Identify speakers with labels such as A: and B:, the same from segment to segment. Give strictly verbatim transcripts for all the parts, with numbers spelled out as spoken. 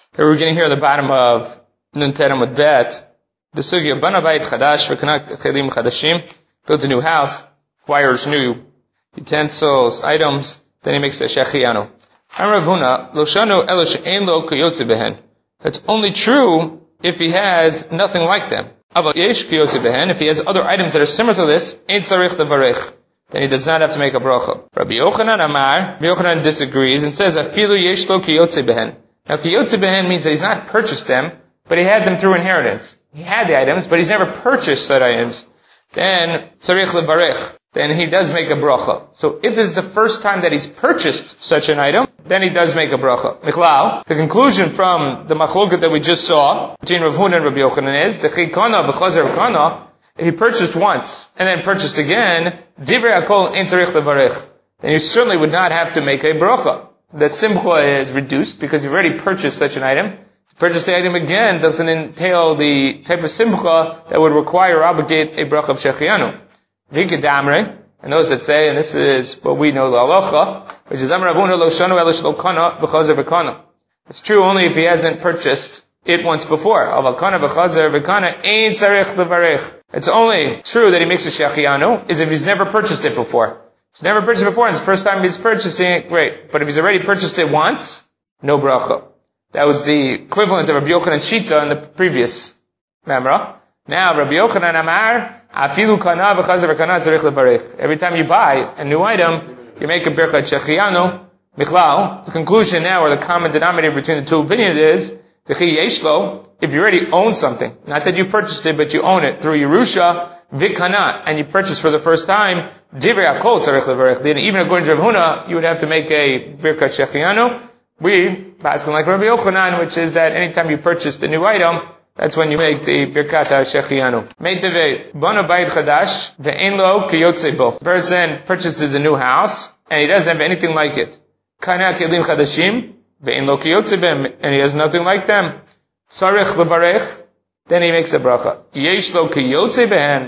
A: Here we're going to hear the bottom of Nun Terem with Bet. The sugya Bana Bayit Chadash v'Kanak Chelim Chadashim, builds a new house, acquires new utensils, items, then he makes a shechianu. Amar Rav Huna, Lo shanu elo she'ein lo kiyotze behen. It's only true if he has nothing like them. Aval yesh kiyotze behen, if he has other items that are similar to this, ein tzarich levarech, then he does not have to make a bracha. Rabbi Yochanan Amar, Rabbi Yochanan disagrees and says, Afilu yesh lo kiyotze behen. Now kiyotze behen means that he's not purchased them, but he had them through inheritance. He had the items, but he's never purchased such items. Then, tzarich levarech, then he does make a bracha. So if this is the first time that he's purchased such an item, then he does make a bracha. Michlal, the conclusion from the machloket that we just saw between Rav Huna and Rabbi Yochanan is, the chikana v'chazer v'kana, if he purchased once and then purchased again, divrei hakol ein tzarich levarech, then you certainly would not have to make a bracha. That simcha is reduced because you've already purchased such an item. To purchase the item again doesn't entail the type of simcha that would require or obligate a bracha of shechianu. V'kedamre, and those that say, and this is what we know, the halacha, which is Amar Rav Huna lo shanu elo shelo kana v'chazer v'kana. It's true only if he hasn't purchased it once before. Aval kana v'chazer v'kana ein tzarich levarech. It's only true that he makes a shechianu is if he's never purchased it before. If he's never purchased it before, and it's the first time he's purchasing it, great. But if he's already purchased it once, no bracha. That was the equivalent of Rabbi Yochanan Shita in the previous memra. Now, Rabbi Yochanan Amar, Afilu kana v'chazer v'kana tzarich levarech. Every time you buy a new item, you make a birkat shechianu. Michlal, the conclusion now, or the common denominator between the two opinions is, V'chi yeshlo, if you already own something, not that you purchased it, but you own it through Yerusha, v'kana, and you purchased for the first time, divrei hakol tzarich levarech. Then even according to Rav Huna, you would have to make a birkat shechianu. We, asking like Rabbi Yochanan, which is that anytime you purchase the new item, that's when you make the birkat shechianu. Meiteve, bana bayit chadash, ve'en lo kiyotze bo. The person purchases a new house, and he doesn't have anything like it. Kana kelim chadashim, ve'en lo kiyotze bem, and he has nothing like them. Tzarich levarech, then he makes a bracha. Yesh lo kiyotze behen,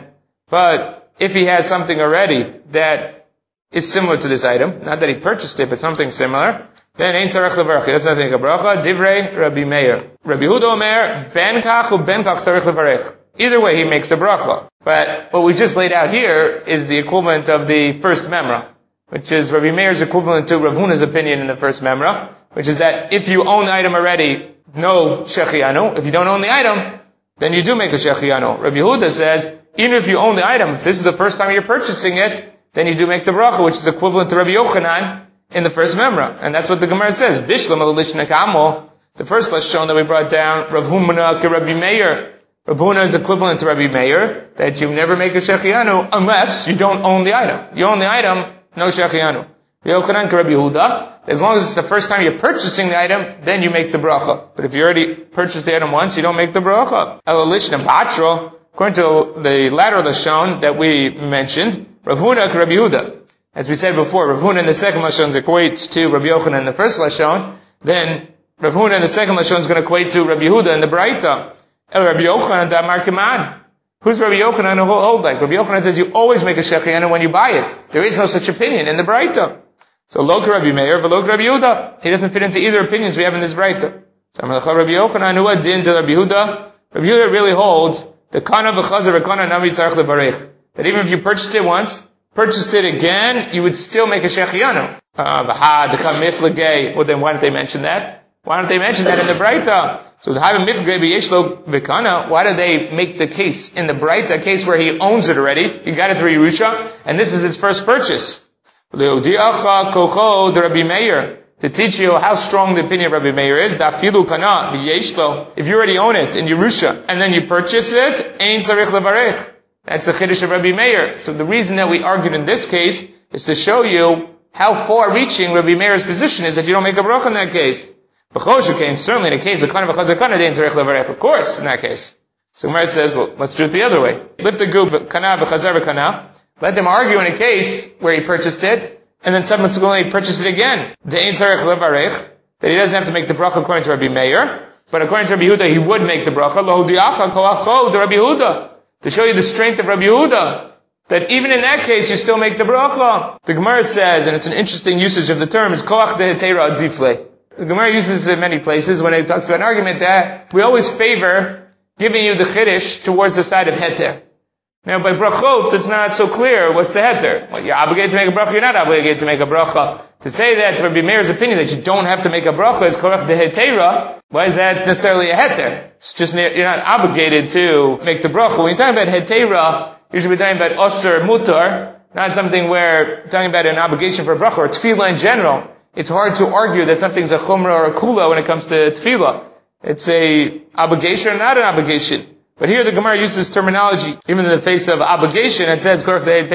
A: but if he has something already that is similar to this item, not that he purchased it, but something similar, then ein tzarich levarech. He doesn't have to make a bracha. Divrei Rabbi Meir. Rabbi Huda Omer, ben kach u ben kach tzarich levarech. Either way, he makes a bracha. But what we just laid out here is the equivalent of the first memra, which is Rabbi Meir's equivalent to Rav Huna's opinion in the first memra, which is that if you own the item already, no shechianu. If you don't own the item, then you do make a shechianu. Rabbi Huda says, even if you own the item, if this is the first time you're purchasing it, then you do make the bracha, which is equivalent to Rabbi Yochanan in the first memra. And that's what the Gemara says. Bishlam al-lishna kamo. The first lashon that we brought down, Rav Huna ke Rabbi Meir. Rav Huna is equivalent to Rabbi Meir, that you never make a shechianu unless you don't own the item. You own the item, no shechianu. Yochanan ke Rabbi Huda. As long as it's the first time you're purchasing the item, then you make the bracha. But if you already purchased the item once, you don't make the bracha. El-lishna batro. According to the latter lashon that we mentioned, Rav Huna ke Rabbi Huda. As we said before, Rav Huna in the second lashon equates to Rabbi Yochanan in the first lashon. Then Rav Huna in the second lashon is going to equate to Rabbi Huda in the Braita. El Rabbi Yochanan damar kimad. Who's Rabbi Yochanan who hold like? Rabbi Yochanan says you always make a shechianu when you buy it. There is no such opinion in the Braita. So lo ke Rabbi Meir v'lo ke Rabbi Huda. He doesn't fit into either opinions we have in this Braita. So Rabbi Yochanan who adin to Rabbi Huda. Rabbi Huda really holds the kana v'chazer v'kana navi tzarich levarech. That even if you purchased it once, purchased it again, you would still make a shechianu. V'ha dekam miflegei. Well, then why don't they mention that? Why don't they mention that in the Braita? So the have miflegei b'yeshlo v'kana. Why do they make the case in the Braita, a case where he owns it already? He got it through Yerusha, and this is his first purchase. Le'odiacha kocho de Rabbi Meir. To teach you how strong the opinion of Rabbi Meir is, dafilu kana b'yeshlo. If you already own it in Yerusha, and then you purchase it, ein tzarich levarech. That's the chiddush of Rabbi Meir. So the reason that we argued in this case is to show you how far-reaching Rabbi Meir's position is that you don't make a bracha in that case. B'choshekein, certainly in the case of kana v'chazar kana, dein tzarich levarech. Of course, in that case. So Gemara says, well, let's do it the other way. Lift the gub kana v'chazar v'kana. Let them argue in a case where he purchased it, and then subsequently purchase it again. Dein tzarich levarech. That he doesn't have to make the bracha according to Rabbi Meir, but according to Rabbi Huda, he would make the bracha. Lo diacha koacho de Rabbi Huda. To show you the strength of Rabbi Yehuda, that even in that case you still make the bracha. The Gemara says, and it's an interesting usage of the term, is koach de hetera adifle. The Gemara uses it in many places when it talks about an argument that we always favor giving you the chiddush towards the side of heter. Now, by brachot, it's not so clear what's the heter. Well, you're obligated to make a bracha, you're not obligated to make a bracha. To say that, Rabbi Meir's opinion that you don't have to make a bracha is korach de hetera, why is that necessarily a heter? It's just, you're not obligated to make the bracha. When you're talking about hetera, you should be talking about osir mutar, not something where you're talking about an obligation for a bracha, or tefillah in general. It's hard to argue that something's a chumrah or a kula when it comes to tefillah. It's a obligation or not an obligation. But here the Gemara uses terminology, even in the face of obligation, it says,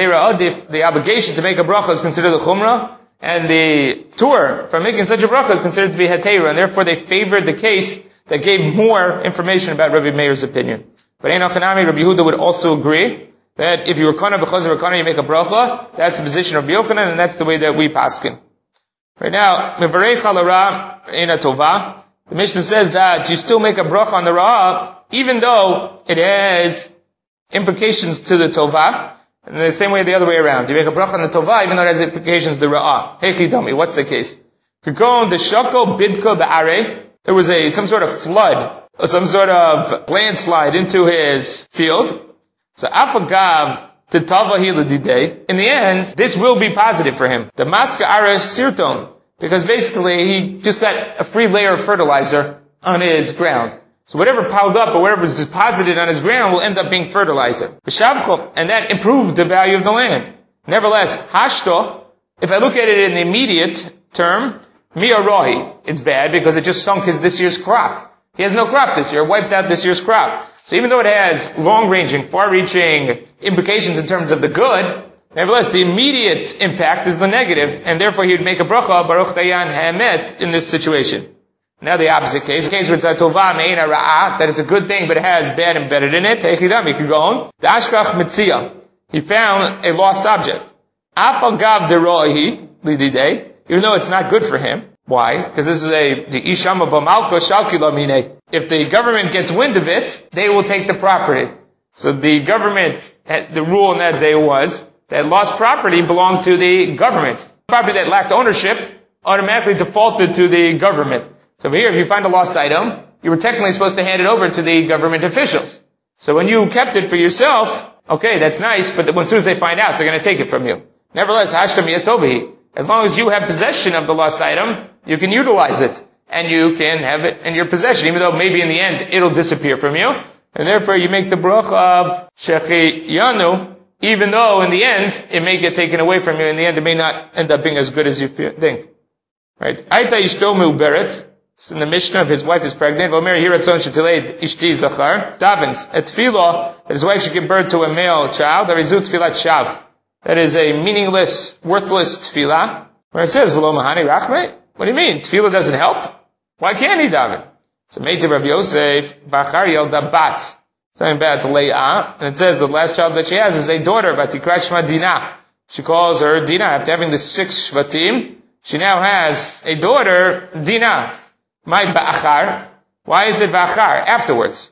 A: the obligation to make a bracha is considered a chumrah, and the tour from making such a bracha is considered to be hetera, and therefore they favored the case that gave more information about Rabbi Meir's opinion. But Einochanami, Rabbi Yehuda would also agree that if you were kana b'chaz or kana, you make a bracha, that's the position of Rabbi Yochanan, and that's the way that we paskin. Right now, mevarech halara eina tova. The Mishnah says that you still make a bracha on the ra'ah, even though it has implications to the tovah, and the same way the other way around. You make a bracha on the tovah, even though it has implications to the ra'ah. Hey chidami, what's the case? Kikon deshako bidko ba'arei. There was a, some sort of flood, or some sort of landslide into his field. So afagav titavahi l'didei. In the end, this will be positive for him. The maska ares sirton. Because basically, he just got a free layer of fertilizer on his ground. So whatever piled up or whatever was deposited on his ground will end up being fertilizer. And that improved the value of the land. Nevertheless, hashto, if I look at it in the immediate term, miyarohi, it's bad because it just sunk his this year's crop. He has no crop this year, wiped out this year's crop. So even though it has long-ranging, far-reaching implications in terms of the good, nevertheless, the immediate impact is the negative, and therefore he would make a bracha, Baruch Dayan Ha'emet, in this situation. Now the opposite case, the case where it's a tovah me'ena ra'ah, that it's a good thing, but it has bad embedded in it, Techidam, he could go on. The Ashkach Mitzia, he found a lost object. Afal Gav Derohi, Lididei, even though it's not good for him. Why? Because this is a, the Ishama B'malko Shalkila Mine. If the government gets wind of it, they will take the property. So the government, the rule in that day was, that lost property belonged to the government. Property that lacked ownership automatically defaulted to the government. So over here, if you find a lost item, you were technically supposed to hand it over to the government officials. So when you kept it for yourself, okay, that's nice, but as soon as they find out, they're going to take it from you. Nevertheless, hashtam yatobihi. As long as you have possession of the lost item, you can utilize it. And you can have it in your possession, even though maybe in the end, it'll disappear from you. And therefore, you make the bracha of shechiyanu, even though in the end, it may get taken away from you. In the end, it may not end up being as good as you think. Right? Aita ishto meuberet. It's in the Mishnah, if his wife is pregnant. Vomer hiratzon shetiled ishti zachar. Davens. Et tefillah, that his wife should give birth to a male child. Arizu tefillat shav. That is a meaningless, worthless tefillah. Where it says, v'lo mahani rachme. What do you mean? Tefillah doesn't help? Why can't he daven? So made to Rav Yosef, Bachar yelda bat. Talking about Leah, and it says the last child that she has is a daughter, Batikrat Shma Dinah. She calls her Dinah. After having the six Shvatim, she now has a daughter, Dinah. My Ba'achar. Why is it Ba'achar? Afterwards.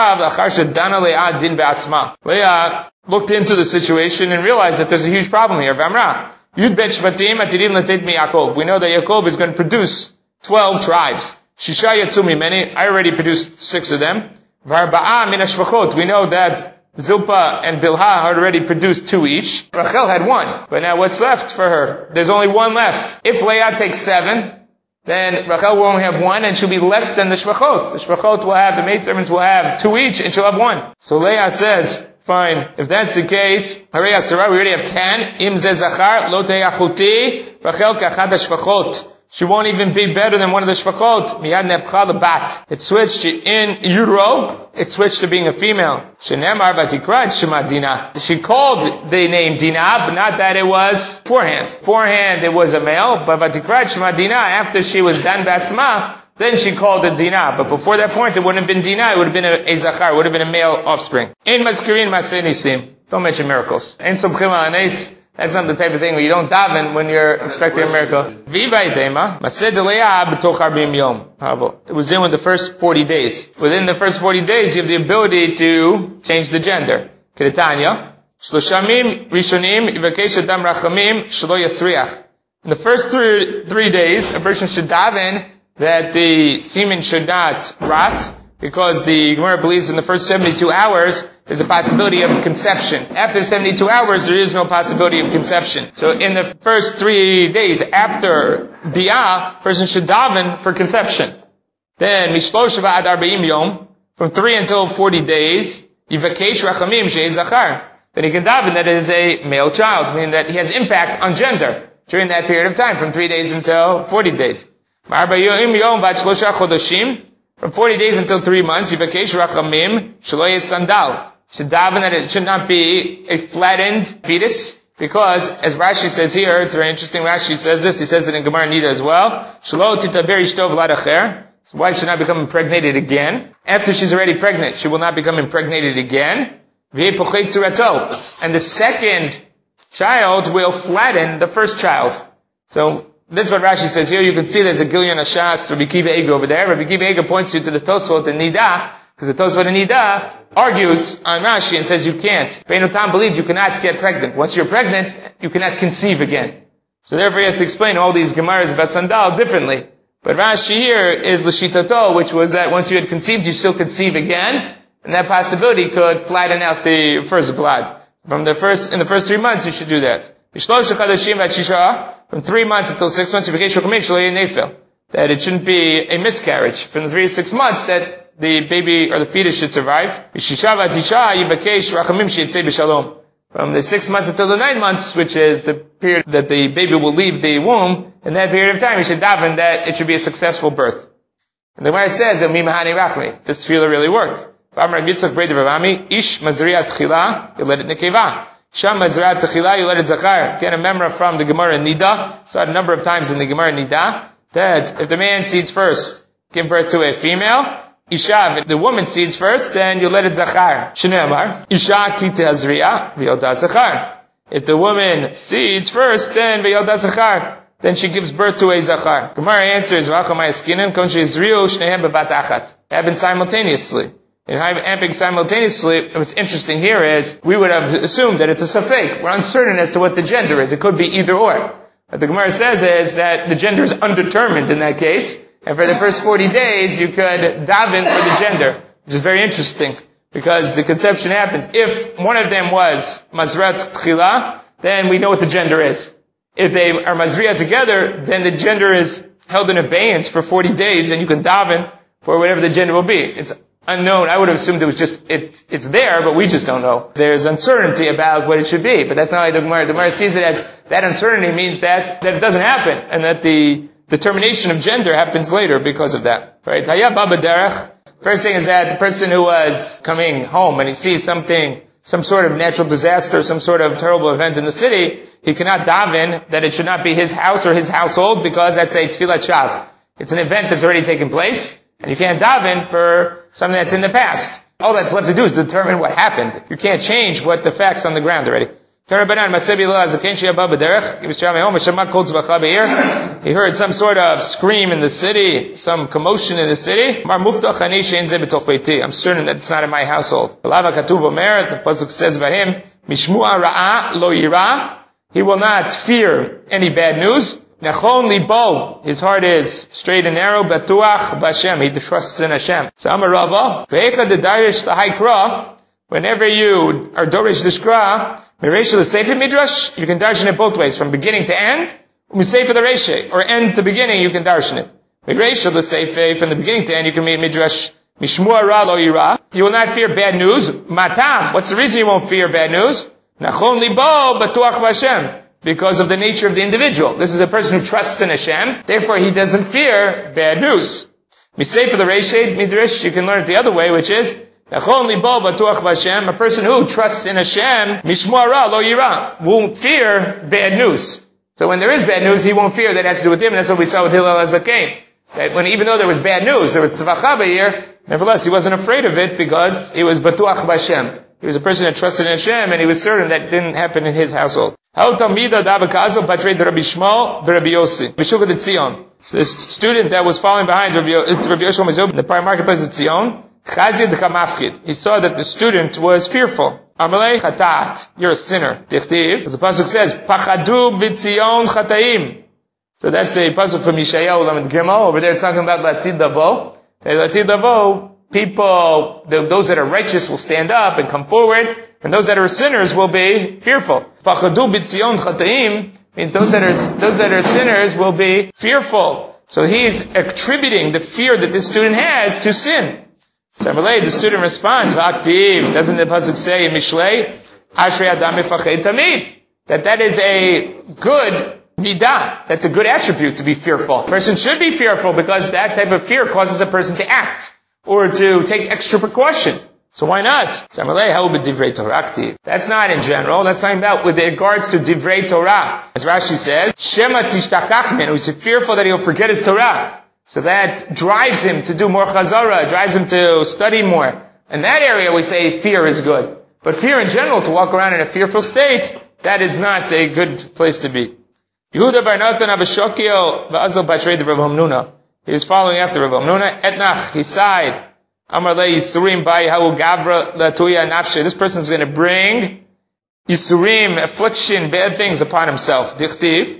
A: Leah looked into the situation and realized that there's a huge problem here. Yud bet Shvatim atirim letet mi Yaakov. We know that Yaakov is going to produce twelve tribes. Shisha yatzumi many. I already produced six of them. Varba'a min hashvachot. We know that Zilpah and Bilhah had already produced two each. Rachel had one. But now what's left for her? There's only one left. If Leah takes seven, then Rachel will only have one and she'll be less than the shvachot. The shvachot will have, the maidservants will have two each and she'll have one. So Leah says, fine, if that's the case, Harei Asara, we already have ten. Im ze zachar, lo teyachuti, Rachel kachad hashvachot. She won't even be better than one of the shvachot. Miyad nepcha lebat. It switched in utero. It switched to being a female. Shenemar batikrat shema Dinah. She called the name Dinah, but not that it was forehand. Forehand it was a male, but batikrat shema Dinah, after she was dan batzma, then she called it Dinah. But before that point, it wouldn't have been Dinah, it would have been a, a zachar, it would have been a male offspring. In mazkirin maseh nisim. Don't mention miracles. In somchim anes. That's not the type of thing where you don't daven when you're expecting a miracle. It was in with the first forty days. Within the first forty days, you have the ability to change the gender. In the first three, three days, a person should daven that the semen should not rot, because the Gemara believes in the first seventy-two hours, there's a possibility of conception. After seventy-two hours, there is no possibility of conception. So in the first three days after Biyah, person should daven for conception. Then, Mishlosh Ad Arba'im Yom, from three until forty days, Yivakesh Rachamim Shei Zachar. Then he can daven that it is a male child, meaning that he has impact on gender during that period of time, from three days until forty days. Ma'arba'im Yom Vat Shlosha Chodoshim, from forty days until three months, Yivakesh Rachamim Shelo Yeh Sandal. Should daven that it should not be a flattened fetus, because, as Rashi says here, it's very interesting, Rashi says this, he says it in Gemara Nida as well, Shelo Titaber Ishto V'lad Acher, his wife should not become impregnated again. After she's already pregnant, she will not become impregnated again. And the second child will flatten the first child. So, that's what Rashi says here. You can see there's a Gilyon Ashas, Rabbi Kiva Eiger over there. Rabbi Kiva Eiger points you to the Tosfot and Nida, because the Tosfot and Nida argues on Rashi and says you can't. Beinu Tam believed you cannot get pregnant. Once you're pregnant, you cannot conceive again. So therefore he has to explain all these Gemaras about Sandal differently. But Rashi here is L'shitato, which was that once you had conceived, you still conceive again, and that possibility could flatten out the first blood. From the first, in the first three months, you should do that. From three months until six months, that it shouldn't be a miscarriage. From the three to six months, that the baby or the fetus should survive. From the six months until the nine months, which is the period that the baby will leave the womb, in that period of time, you should daven that it should be a successful birth. And the Gemara says, does tefillah really work? Ish mazriat tchila, you let it nekeva. Sham mazriat tchila, you let it zachar. Again, a memra from the Gemara Nida, saw it a number of times in the Gemara Nida, that if the man seeds first, give birth to a female, Isha, if the woman seeds first, then you let it zachar. Shnei amar, Isha ki tehazriya, v'yolda zachar. If the woman seeds first, then v'yolda zachar. Then she gives birth to a zachar. Gemara answers, v'achamay skinan, kon she'izriu shnehem bebat achat. Happen simultaneously. In happening simultaneously, what's interesting here is, we would have assumed that it's a safek. We're uncertain as to what the gender is. It could be either or. What the Gemara says is that the gender is undetermined in that case. And for the first forty days, you could daven for the gender, which is very interesting, because the conception happens. If one of them was mazrat tchila, then we know what the gender is. If they are mazriya together, then the gender is held in abeyance for forty days, and you can daven for whatever the gender will be. It's unknown. I would have assumed it was just, it, it's there, but we just don't know. There's uncertainty about what it should be, but that's not like the Gemara. The Gemara sees it as, that uncertainty means that, that it doesn't happen, and that the determination of gender happens later because of that. Right? First thing is that the person who was coming home and he sees something, some sort of natural disaster, some sort of terrible event in the city, he cannot daven that it should not be his house or his household, because that's a tefillat shav. It's an event that's already taken place, and you can't daven for something that's in the past. All that's left to do is determine what happened. You can't change what the facts on the ground already. He heard some sort of scream in the city, some commotion in the city. I'm certain that it's not in my household. The pasuk says about him, he will not fear any bad news. His heart is straight and narrow, batuach b'Hashem. He trusts in Hashem. Whenever you are dorish the shkra, Meresha the Sefer Midrash, you can darshan it both ways, from beginning to end, Sefer the Reshe, or end to beginning, you can darshan it. Meresha the Sefer, from the beginning to end, you can read Midrash, Mishmua ra lo yira. You will not fear bad news. Matam, what's the reason you won't fear bad news? Nachon libo batuach b'Hashem. Because of the nature of the individual. This is a person who trusts in Hashem, therefore he doesn't fear bad news. Sefer the Reshe, Midrash, you can learn it the other way, which is, a person who trusts in Hashem, mishmua lo yira, won't fear bad news. So when there is bad news, he won't fear that it has to do with him, and that's what we saw with Hillel HaZaken. That when, even though there was bad news, there was tzvachaba here, nevertheless, he wasn't afraid of it because he was batuach b'Hashem. He was a person that trusted in Hashem, and he was certain that it didn't happen in his household. So the student that was following behind Rabbi Yoshua in the prior marketplace of Tzion, he saw that the student was fearful. Amalei chatat, you're a sinner. As the pasuk says, pachadu b'tzion chataim. So that's a pasuk from Yeshayahu Lamed Gimel. Over there it's talking about Latid Davo. Latid Davo, people, those that are righteous will stand up and come forward, and those that are sinners will be fearful. Pachadu b'tzion chataim means those that are, those that are sinners will be fearful. So he's attributing the fear that this student has to sin. Samalei, the student responds, V'aktiv, doesn't the pasuk say in Mishlei, Ashrei Adam mifached tamid, that that is a good midah, that's a good attribute to be fearful. A person should be fearful because that type of fear causes a person to act or to take extra precaution. So why not? Samalei, how would divrei Torah aktiv? That's not in general. That's talking about with regards to divrei Torah. As Rashi says, Shema tishtakach menu, he's fearful that he'll forget his Torah. So that drives him to do more chazara, drives him to study more. In that area we say fear is good. But fear in general, to walk around in a fearful state, that is not a good place to be. Yehuda bar Natan Abishokio v'azal batreid Rav Hamnuna. He was following after Rav Hamnuna. Etnach, he sighed. Amar le Yisurim bai ha'u gavra latuya nafshe. This person is going to bring Yisurim, affliction, bad things upon himself. Dichtiv.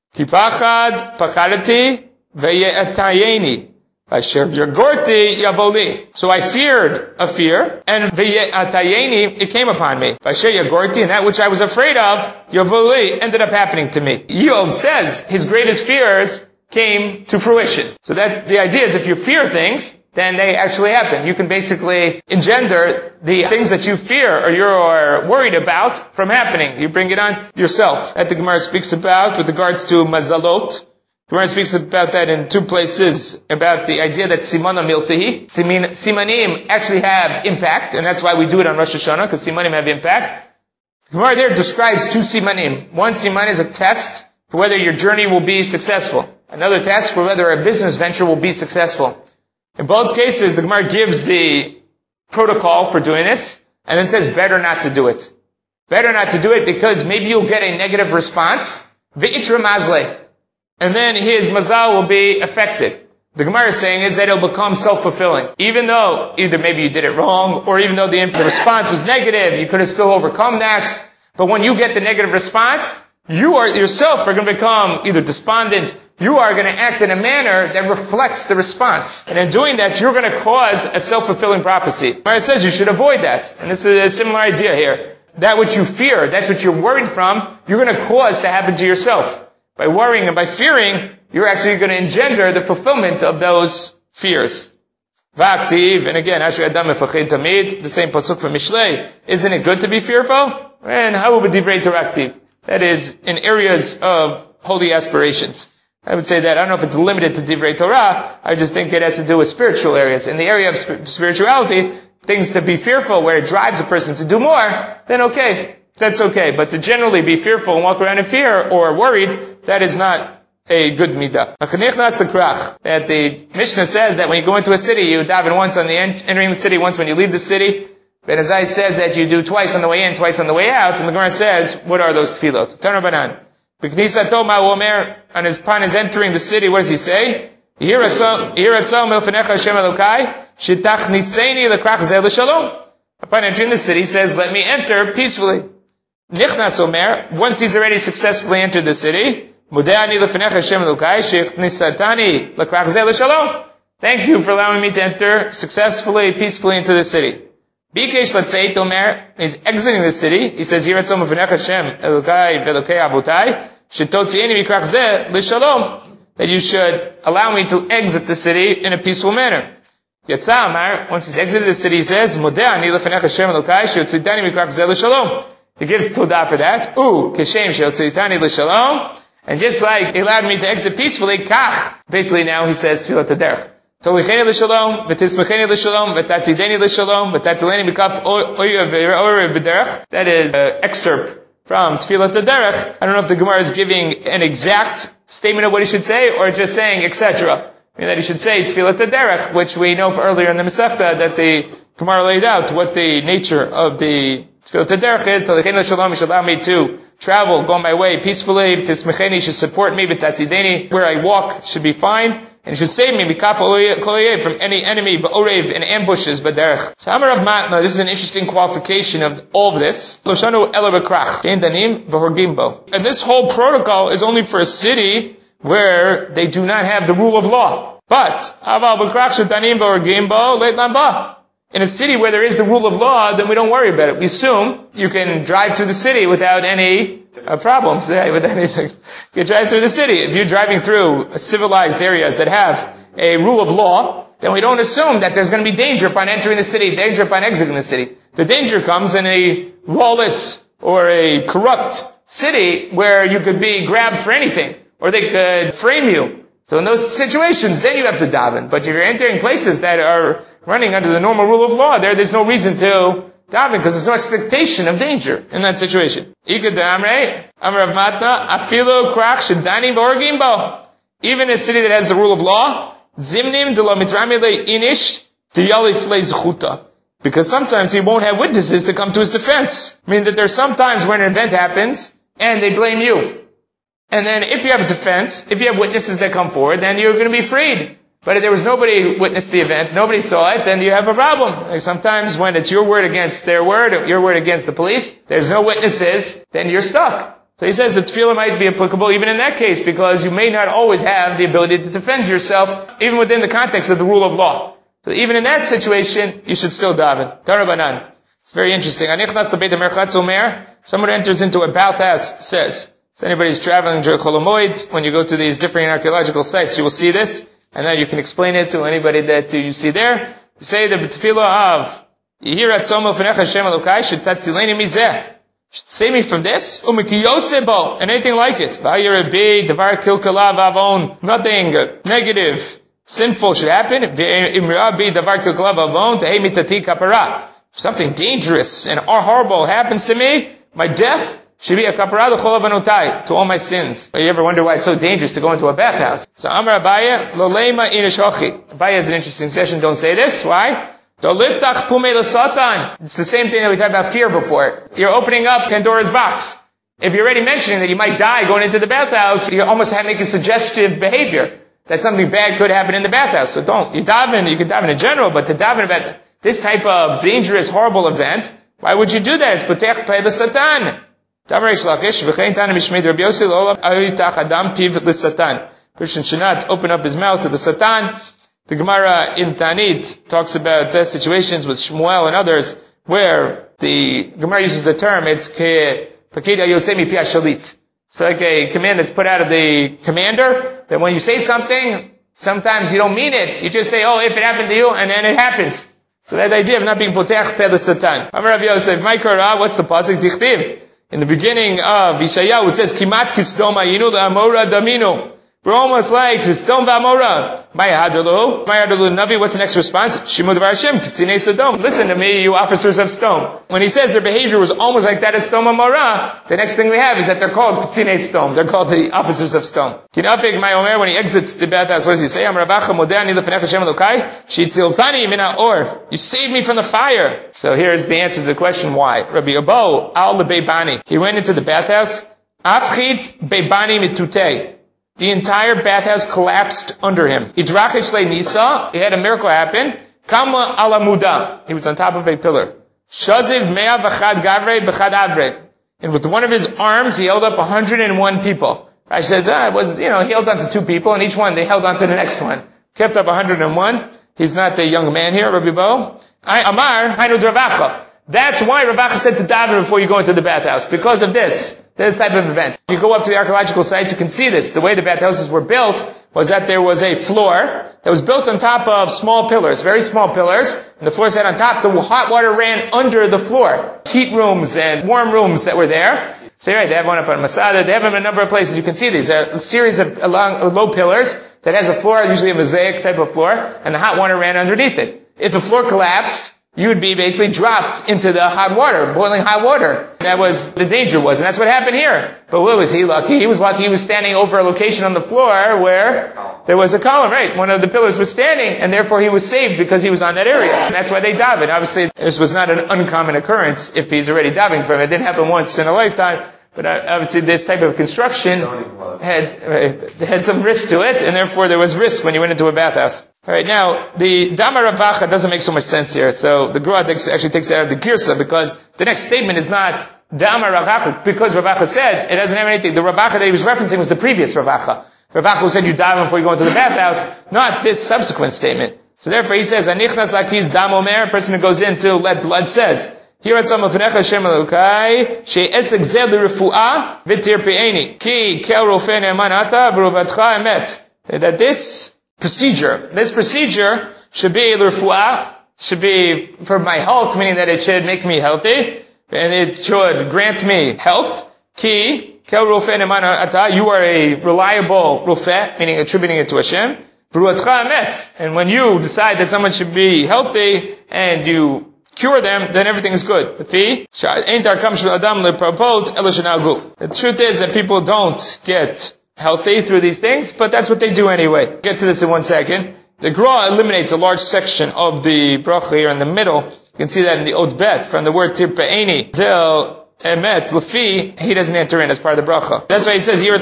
A: Kipachad pachadati ve'yetayeni. Asher yagorti yavoli. So I feared a fear, and ve'yetayeni, it came upon me. Asher yagorti, and that which I was afraid of, yavoli, ended up happening to me. Yov says his greatest fears came to fruition. So that's the idea, is if you fear things, then they actually happen. You can basically engender the things that you fear or you're worried about from happening. You bring it on yourself. That the Gemara speaks about with regards to mazalot. The Gemara speaks about that in two places, about the idea that simana miltihi. Simanim actually have impact, and that's why we do it on Rosh Hashanah, because simanim have impact. The Gemara there describes two simanim. One siman is a test for whether your journey will be successful. Another test for whether a business venture will be successful. In both cases, the Gemara gives the protocol for doing this, and then says better not to do it. Better not to do it because maybe you'll get a negative response, v'itra mazle, and then his mazal will be affected. The Gemara is saying is that it'll become self-fulfilling. Even though either maybe you did it wrong, or even though the, the response was negative, you could have still overcome that. But when you get the negative response, you are yourself are going to become either despondent, you are going to act in a manner that reflects the response. And in doing that, you're going to cause a self-fulfilling prophecy. It says you should avoid that. And this is a similar idea here. That which you fear, that's what you're worried from, you're going to cause to happen to yourself. By worrying and by fearing, you're actually going to engender the fulfillment of those fears. V'aktiv, and again, Asher Adam mefached tamid, the same pasuk from Mishlei. Isn't it good to be fearful? And how would divrei Torah aktiv? That is, in areas of holy aspirations. I would say that, I don't know if it's limited to Divrei Torah, I just think it has to do with spiritual areas. In the area of sp- spirituality, things to be fearful, where it drives a person to do more, then okay, that's okay. But to generally be fearful and walk around in fear or worried, that is not a good midah. That the Mishnah says that when you go into a city, you daven once on the en- entering the city, once when you leave the city. Ben Azai says that you do twice on the way in, twice on the way out, and the Gemara says, what are those tefillot? Tana Banan. B'knisato ma'omer, on his, upon his entering the city, what does he say? Yiratzom milfanecha Hashem Elokai, shitachniseni lekrach zeh l'shalom. Upon entering the city, he says, let me enter peacefully. Nichnas omer, once he's already successfully entered the city, mudeani lefanecha Hashem Elokai, shitachnisatani lekrach zeh l'shalom. Thank you for allowing me to enter successfully, peacefully into the city. Bikesh Latzeit Omer, he's exiting the city. He says, Yiratzom v'nech Hashem, Elokai v'Elokei Abutai, Shetotzieni v'krach zeh l'shalom, that you should allow me to exit the city in a peaceful manner. Yatza Amar, once he's exited the city, he says, Modeh ani lefenech Hashem Elokai, Sheyotzitani v'krach zeh l'shalom. He gives todah for that. U, Keshem Sheyotzitani l'shalom, and just like he allowed me to exit peacefully, Kach, basically now he says, Tfilat HaDerech. Tolicheni l'shalom, v'tismecheni l'shalom, v'tatzideni l'shalom, v'tatzileni b'kaf oyev v'orev b'derech. That is an excerpt from Tfilat HaDerech. I don't know if the Gemara is giving an exact statement of what he should say, or just saying, et cetera. I mean, that he should say Tfilat HaDerech, which we know from earlier in the Masechta that the Gemara laid out what the nature of the Tfilat HaDerech is. Tolicheni l'shalom, you should allow me to travel, go my way peacefully. V'tismecheni should support me, v'tatzideni, where I walk should be fine. And it should save me from any enemy, v'orev, and ambushes, b'derech. So Amar Rav Matna, this is an interesting qualification of all of this. Loshanu ela b'krach, kein danim v'horgim bo. And this whole protocol is only for a city where they do not have the rule of law. But, in a city where there is the rule of law, then we don't worry about it. We assume you can drive through the city without any uh, problems. Yeah, without anything. You can drive through the city. If you're driving through civilized areas that have a rule of law, then we don't assume that there's going to be danger upon entering the city, danger upon exiting the city. The danger comes in a lawless or a corrupt city where you could be grabbed for anything, or they could frame you. So in those situations, then you have to daven. But if you're entering places that are running under the normal rule of law, there, there's no reason to daven, because there's no expectation of danger in that situation. Even a city that has the rule of law, because sometimes he won't have witnesses to come to his defense. I mean that there's sometimes when an event happens, and they blame you. And then if you have a defense, if you have witnesses that come forward, then you're going to be freed. But if there was nobody who witnessed the event, nobody saw it, then you have a problem. Like sometimes when it's your word against their word, or your word against the police, there's no witnesses, then you're stuck. So he says the tefillah might be applicable even in that case, because you may not always have the ability to defend yourself, even within the context of the rule of law. So even in that situation, you should still daven. Darabanan. It's very interesting. Someone enters into a bathhouse, says, so anybody's traveling to Chol Hamoed, when you go to these different archaeological sites, you will see this, and then you can explain it to anybody that you see there. You say the tefillah of Yehirat Tzom U'Fnech Hashem Elokai Shetatzileni Mizeh. Save me from this, umikiyotze bo, and anything like it. Vayirabi, davar kilkala vavon, nothing negative, sinful should happen. Imrabi, davar kilkala vavon, tehei mitati kapara. If something dangerous and horrible happens to me, my death should be a kapara l'chol avanotai, to all my sins. You ever wonder why it's so dangerous to go into a bathhouse? So Amar Abaye, lo leima inish hochi. Abaye has an interesting session, don't say this. Why? It's the same thing that we talked about fear before. You're opening up Pandora's box. If you're already mentioning that you might die going into the bathhouse, you almost have to make a suggestive behavior that something bad could happen in the bathhouse. So don't. You daven, you can daven in general, but to daven about this type of dangerous, horrible event, why would you do that? It's potech pei l'satan. Christian should not open up his mouth to the Satan. The Gemara in Tanit talks about uh, situations with Shmuel and others where the Gemara uses the term, it's ke pakida yotzei mipi hashalit. It's like a command that's put out of the commander, that when you say something, sometimes you don't mean it. You just say, oh, if it happened to you, and then it happens. So that idea of not being potech pe l'satan. Amar Rav Yosef, my Korah, what's the pasuk? Dichtiv. In the beginning of Yeshayahu, it says, Kimat kisdom ayinu la'amora daminu. We're almost like Sodom v'Amorah. Ma'yahadalu, Ma'yahadalu Navi. What's the next response? Shimud Hashem, K'tzinei Sodom. Listen to me, you officers of Sodom. When he says their behavior was almost like that of Sodom v'Amorah, the next thing we have is that they're called K'tzinei Sodom. They're called the officers of Sodom. Kinafik Ma'yomer, when he exits the bathhouse, what does he say? Am Ravacha modeh ani lefnech Hashem Elokai, she'tziltani min ha'or. You saved me from the fire. So here's the answer to the question why. Rabbi Abo al lebeibani. He went into the bathhouse. Afchit beibani mitutei. The entire bathhouse collapsed under him. Idrachish le nisa. He had a miracle happen. Kama ala muda. He was on top of a pillar. Shaziv mea v'chad gavre b'chad avre. And with one of his arms, he held up one hundred one people. Rashi says, ah, it was, you know, he held on to two people, and each one, they held on to the next one. Kept up one hundred one. He's not a young man here, Rabbi Bo. I, Amar, Hainu Dravacha. That's why Ravacha said to daven before you go into the bathhouse. Because of this. This type of event. If you go up to the archaeological sites, you can see this. The way the bathhouses were built was that there was a floor that was built on top of small pillars, very small pillars, and the floor sat on top. The hot water ran under the floor. Heat rooms and warm rooms that were there. So you're right, they have one up on Masada. They have them in a number of places. You can see these. A series of long, low pillars that has a floor, usually a mosaic type of floor, and the hot water ran underneath it. If the floor collapsed, you would be basically dropped into the hot water, boiling hot water. That was, the danger was, and that's what happened here. But what was he lucky? He was lucky he was standing over a location on the floor where there was a column, right? One of the pillars was standing, and therefore he was saved because he was on that area. And that's why they daven. Obviously, this was not an uncommon occurrence if he's already davening for him. It didn't happen once in a lifetime. But obviously this type of construction had, uh, had some risk to it, and therefore there was risk when you went into a bathhouse. Alright, now, the Dama Ravacha doesn't make so much sense here, so the Grua actually takes it out of the Girsa, because the next statement is not Dama Ravacha, because Ravacha said, it doesn't have anything. The Ravacha that he was referencing was the previous Ravacha. Rav Acha said you daven before you go into the bathhouse, not this subsequent statement. So therefore he says, Anichnas lakiz dam omer, a person who goes in to let blood says, Here at Tzom Lefnecha Hashem Elokai, she'esek zeh l'refuah v'tirpe'eni, ki kel rofei ne'eman ata v'rovatcha emet. That this procedure, this procedure should be l'refuah, should be for my health, meaning that it should make me healthy, and it should grant me health. Ki kel rofei ne'eman ata, you are a reliable rofeh, meaning attributing it to Hashem. V'rovatcha emet. And when you decide that someone should be healthy, and you cure them, then everything is good. The truth is that people don't get healthy through these things, but that's what they do anyway. We'll get to this in one second. The Gra eliminates a large section of the bracha here in the middle. You can see that in the Od Bet, from the word tirpe'eni, zel emet, lefi, he doesn't enter in as part of the bracha. That's why he says, you ask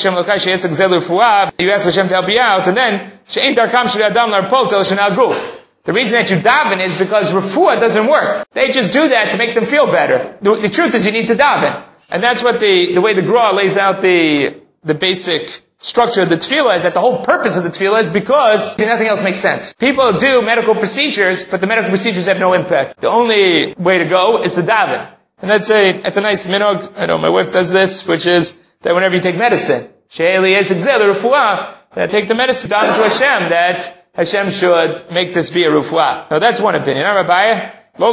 A: Hashem to help you out, and then, she'ein darkam shel adam larpot el shenagu. The reason that you daven is because refuah doesn't work. They just do that to make them feel better. The, the truth is you need to daven. And that's what the, the way the Gra lays out the, the basic structure of the tefillah is that the whole purpose of the tefillah is because nothing else makes sense. People do medical procedures, but the medical procedures have no impact. The only way to go is to daven. And that's a, that's a nice minog. I know my wife does this, which is that whenever you take medicine, she'eli es exel refuah, that take the medicine, daven to Hashem, that Hashem should make this be a refuah. Now that's one opinion. Rabbi,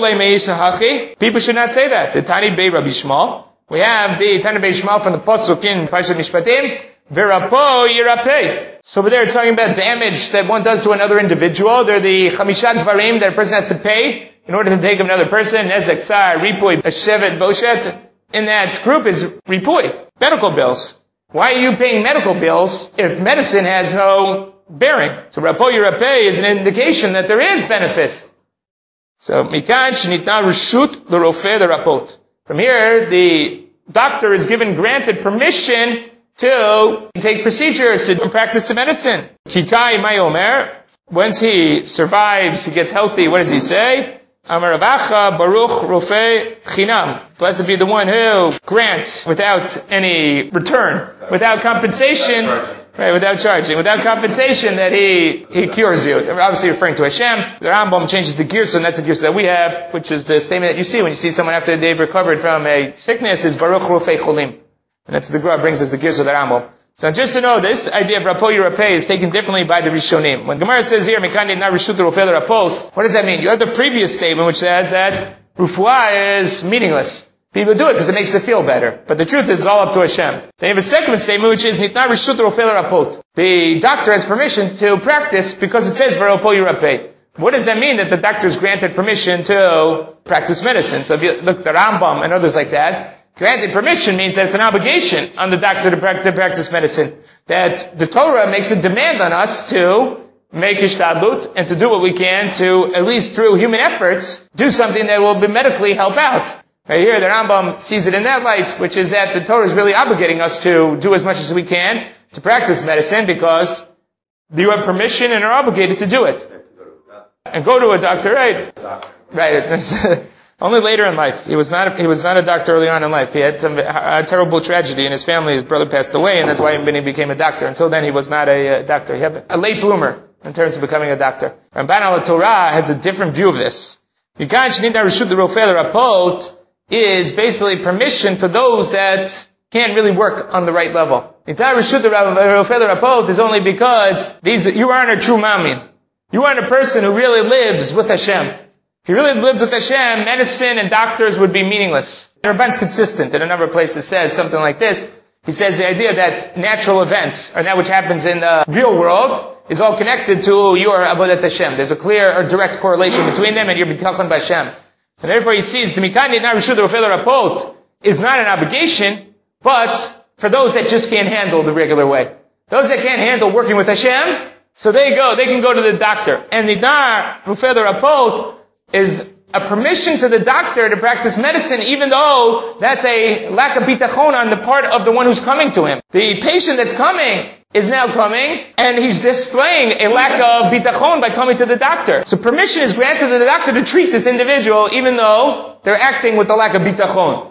A: people should not say that. The Tani Bei Rabbi Shmuel. We have the Tani Bei Shmuel from the Pasuk in Parashat Mishpatim. V'rapo yirapeh. So over there it's talking about damage that one does to another individual. They're the chamishat dvarim that a person has to pay in order to take of another person. Nezek, tzar, ripuy, shevet, boshet. In that group is ripuy. Medical bills. Why are you paying medical bills if medicine has no bearing? So Rapo Yirapeh is an indication that there is benefit. So Mikan Shnitna Rishut L'Rofeh L'Rapot. From here, the doctor is given granted permission to take procedures, to practice the medicine. Kikai Mayomer. Once he survives, he gets healthy, what does he say? Amar Rav Acha Baruch Rofeh Chinam. Blessed be the one who grants without any return, without compensation, right, without charging, without compensation, that he, he cures you. They're obviously referring to Hashem. The Rambam changes the girsa, and that's the girsa that we have, which is the statement that you see when you see someone after they've recovered from a sickness, is Baruch Rofei Cholim. And that's the Gra brings us the girsa of the Rambam. So just to know, this idea of Rapo Yirapeh is taken differently by the Rishonim. When Gemara says here, Mikandi na Rishut Rofei L'Rapot, what does that mean? You have the previous statement which says that Rufuah is meaningless. People do it because it makes them feel better. But the truth is it's all up to Hashem. Then you have a second statement which is Nitna Rishut Rofei L'Rapot. The doctor has permission to practice because it says Rapo Yirapeh. What does that mean? That the doctor is granted permission to practice medicine. So if you look at the Rambam and others like that, granted permission means that it's an obligation on the doctor to practice medicine. That the Torah makes a demand on us to make ishtadlut and to do what we can to, at least through human efforts, do something that will medically help out. Right here, the Rambam sees it in that light, which is that the Torah is really obligating us to do as much as we can to practice medicine because you have permission and are obligated to do it. And go to a doctor, right? Right. Only later in life. He was not, he was not a doctor early on in life. He had some, a terrible tragedy in his family. His brother passed away, and that's why he became a doctor. Until then, he was not a, a doctor. He had a late bloomer in terms of becoming a doctor. Ramban al Torah has a different view of this. Is basically permission for those that can't really work on the right level. Is only because these, you aren't a true mamin. You aren't a person who really lives with Hashem. If you really lived with Hashem, medicine and doctors would be meaningless. The Ramban's consistent in a number of places says something like this. He says the idea that natural events, or that which happens in the real world, is all connected to your avodat Hashem. There's a clear or direct correlation between them and your bitachon b'Hashem. And therefore he sees the Mikani na Rishut Rofei L'Rapot is not an obligation, but for those that just can't handle the regular way. Those that can't handle working with Hashem, so they go, they can go to the doctor. And the na Rofei L'Rapot is a permission to the doctor to practice medicine, even though that's a lack of bitachon on the part of the one who's coming to him. The patient that's coming is now coming, and he's displaying a lack of bitachon by coming to the doctor. So permission is granted to the doctor to treat this individual, even though they're acting with the lack of bitachon.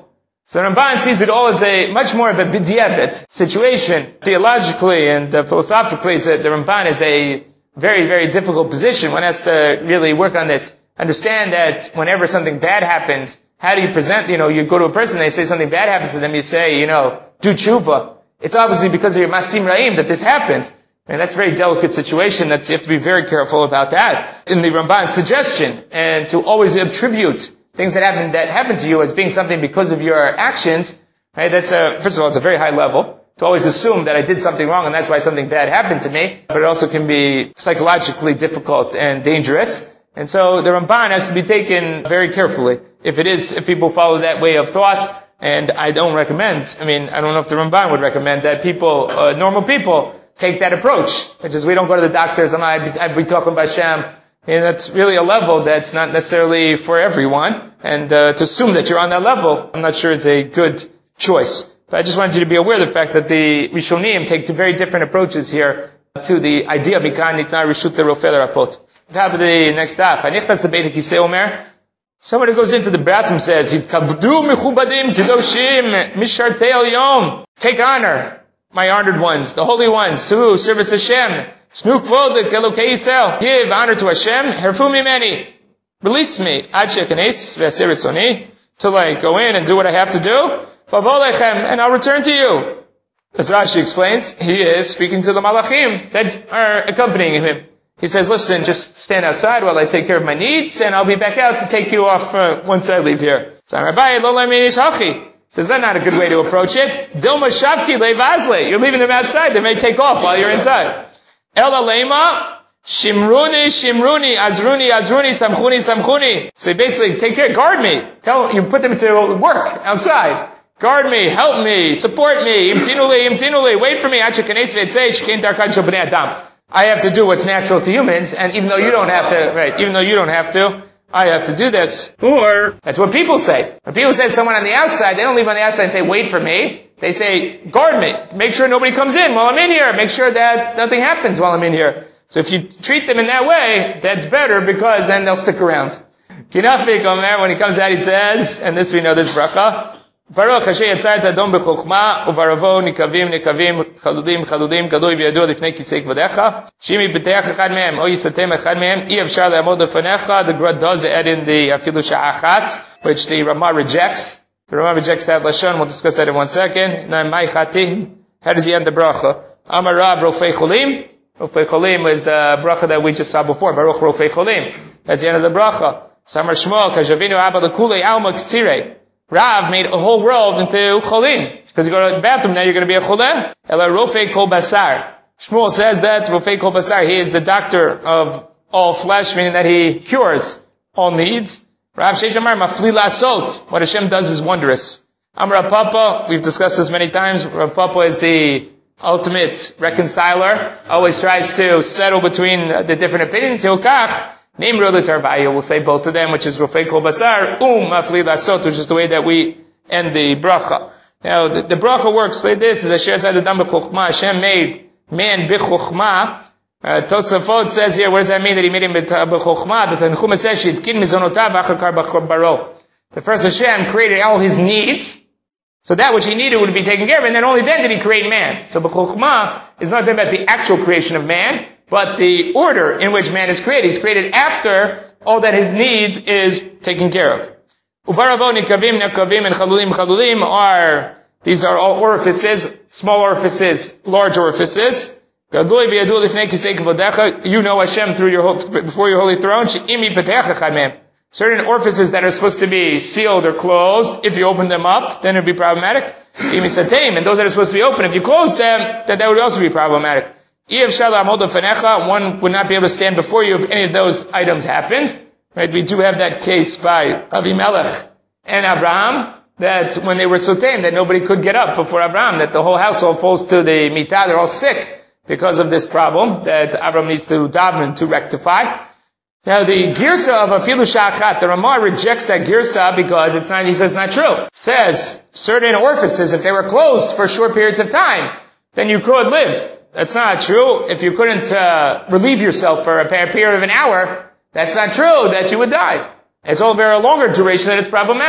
A: So Ramban sees it all as a much more of a b'diavad situation. Theologically and uh, philosophically, so the Ramban is a very, very difficult position. One has to really work on this. Understand that whenever something bad happens, how do you present, you know, you go to a person, they say something bad happens to them, you say, you know, do tshuva. It's obviously because of your masim ra'im that this happened. And that's a very delicate situation. That's, you have to be very careful about that. In the Ramban's suggestion, and to always attribute things that happen, that happen to you as being something because of your actions, right? That's a, first of all, it's a very high level. To always assume that I did something wrong and that's why something bad happened to me. But it also can be psychologically difficult and dangerous. And so the Ramban has to be taken very carefully. If it is, if people follow that way of thought, and I don't recommend, I mean, I don't know if the Ramban would recommend that people, uh, normal people, take that approach. Which is, we don't go to the doctors, and I'd be, I'd be talking about Hashem. And that's really a level that's not necessarily for everyone. And uh, to assume that you're on that level, I'm not sure it's a good choice. But I just wanted you to be aware of the fact that the Rishonim take two very different approaches here to the idea of Mikan Nitna Rishut L'Rofeh L'Rapot. Top of the next daf. Anichtas the Beit HaKisei Omer. Someone who goes into the Bratim says, Yitkabdu Mechubadim Kedoshim Mishartei El Yom. Take honor, my honored ones, the holy ones, who service Hashem. Snu Kvod Elokei Yisrael. Give honor to Hashem. Herfu Mimeni. Release me. Ad She'ekanes V'aseh Ritzoni. Till I go in and do what I have to do. Favolechem, and I'll return to you. As Rashi explains, he is speaking to the malachim that are accompanying him. He says, listen, just stand outside while I take care of my needs, and I'll be back out to take you off uh, once I leave here. Says, that's not a good way to approach it. Dilma shavki levazle. You're leaving them outside. They may take off while you're inside. Ela lema, shimruni, shimruni, azruni, azruni, samchuni, samchuni. So basically, take care, guard me. Tell, you put them to work outside. Guard me, help me, support me, imtinuli, imtinuli, wait for me. I have to do what's natural to humans, and even though you don't have to, right, even though you don't have to, I have to do this. Or, that's what people say. When people say to someone on the outside, they don't leave on the outside and say, wait for me. They say, guard me. Make sure nobody comes in while I'm in here. Make sure that nothing happens while I'm in here. So if you treat them in that way, that's better because then they'll stick around. Kinafik Omer, when he comes out, he says, and this we know this bracha, Baruch Hashem Yatzar Adon b'Chokhmah uvaravo nikavim nikavim chaludim chaludim gadol b'yado lifnei kisei kvodecha shimi b'teach echad mehem o yisatem echad mehem I efshar le'amod lefanecha. The Gra does add in the afilu sha'achat, which the Ramah rejects. The Ramah rejects that lashon. We'll discuss that in one second. Now, mai chati. How does he end the bracha? Amar Rav Rofei Cholim. Rofei Cholim is the bracha that we just saw before. Baruch Rofei Cholim. That's the end of the bracha. Samar Shmuel kashavinu abba lekulei alma k'tzirei. Rav made a whole world into cholim. Because you go to the bathroom now, you're going to be a choleh. Ela rofei kol basar. Shmuel says that rofei kol basar, he is the doctor of all flesh, meaning that he cures all needs. Rav Sheish Amar mafli lasot. What Hashem does is wondrous. Amar Rav Papa, we've discussed this many times. Rav Papa is the ultimate reconciler. Always tries to settle between the different opinions. Hilkach. Nimrod the Tarvayu, we'll say both of them, which is Rofei Kol Basar, Um, Mafli Lasot, which is the way that we end the bracha. Now, the, the bracha works like this, is Asher Zad Adam B'Chokhmah, Hashem made man B'Chokhmah. Uh, Tosafot says here, what does that mean that he made him B'Chokhmah? The Tanchuma says, Shitkin Mizonotav Achar Kar B'Baro. The first Hashem created all his needs, so that which he needed would be taken care of, and then only then did he create man. So B'Chokhmah is not about the actual creation of man, but the order in which man is created. He's created after all that his needs is taken care of. Ubaravo nikavim nekavim and chalulim chalulim are, these are all orifices, small orifices, large orifices. You know Hashem through your, before your holy throne. Certain orifices that are supposed to be sealed or closed, if you open them up, then it would be problematic. And those that are supposed to be open, if you close them, then that would also be problematic. One would not be able to stand before you if any of those items happened. Right? We do have that case by Avimelech and Abraham, that when they were sotem, that nobody could get up before Abraham, that the whole household falls to the mitah, they're all sick because of this problem that Abraham needs to daven to rectify. Now the girsa of afilu sha'achat, the Ramah rejects that girsa because it's not, he says, not true. Says, certain orifices, if they were closed for short periods of time, then you could live. That's not true. If you couldn't uh, relieve yourself for a period of an hour, that's not true that you would die. It's over a longer duration that it's problematic.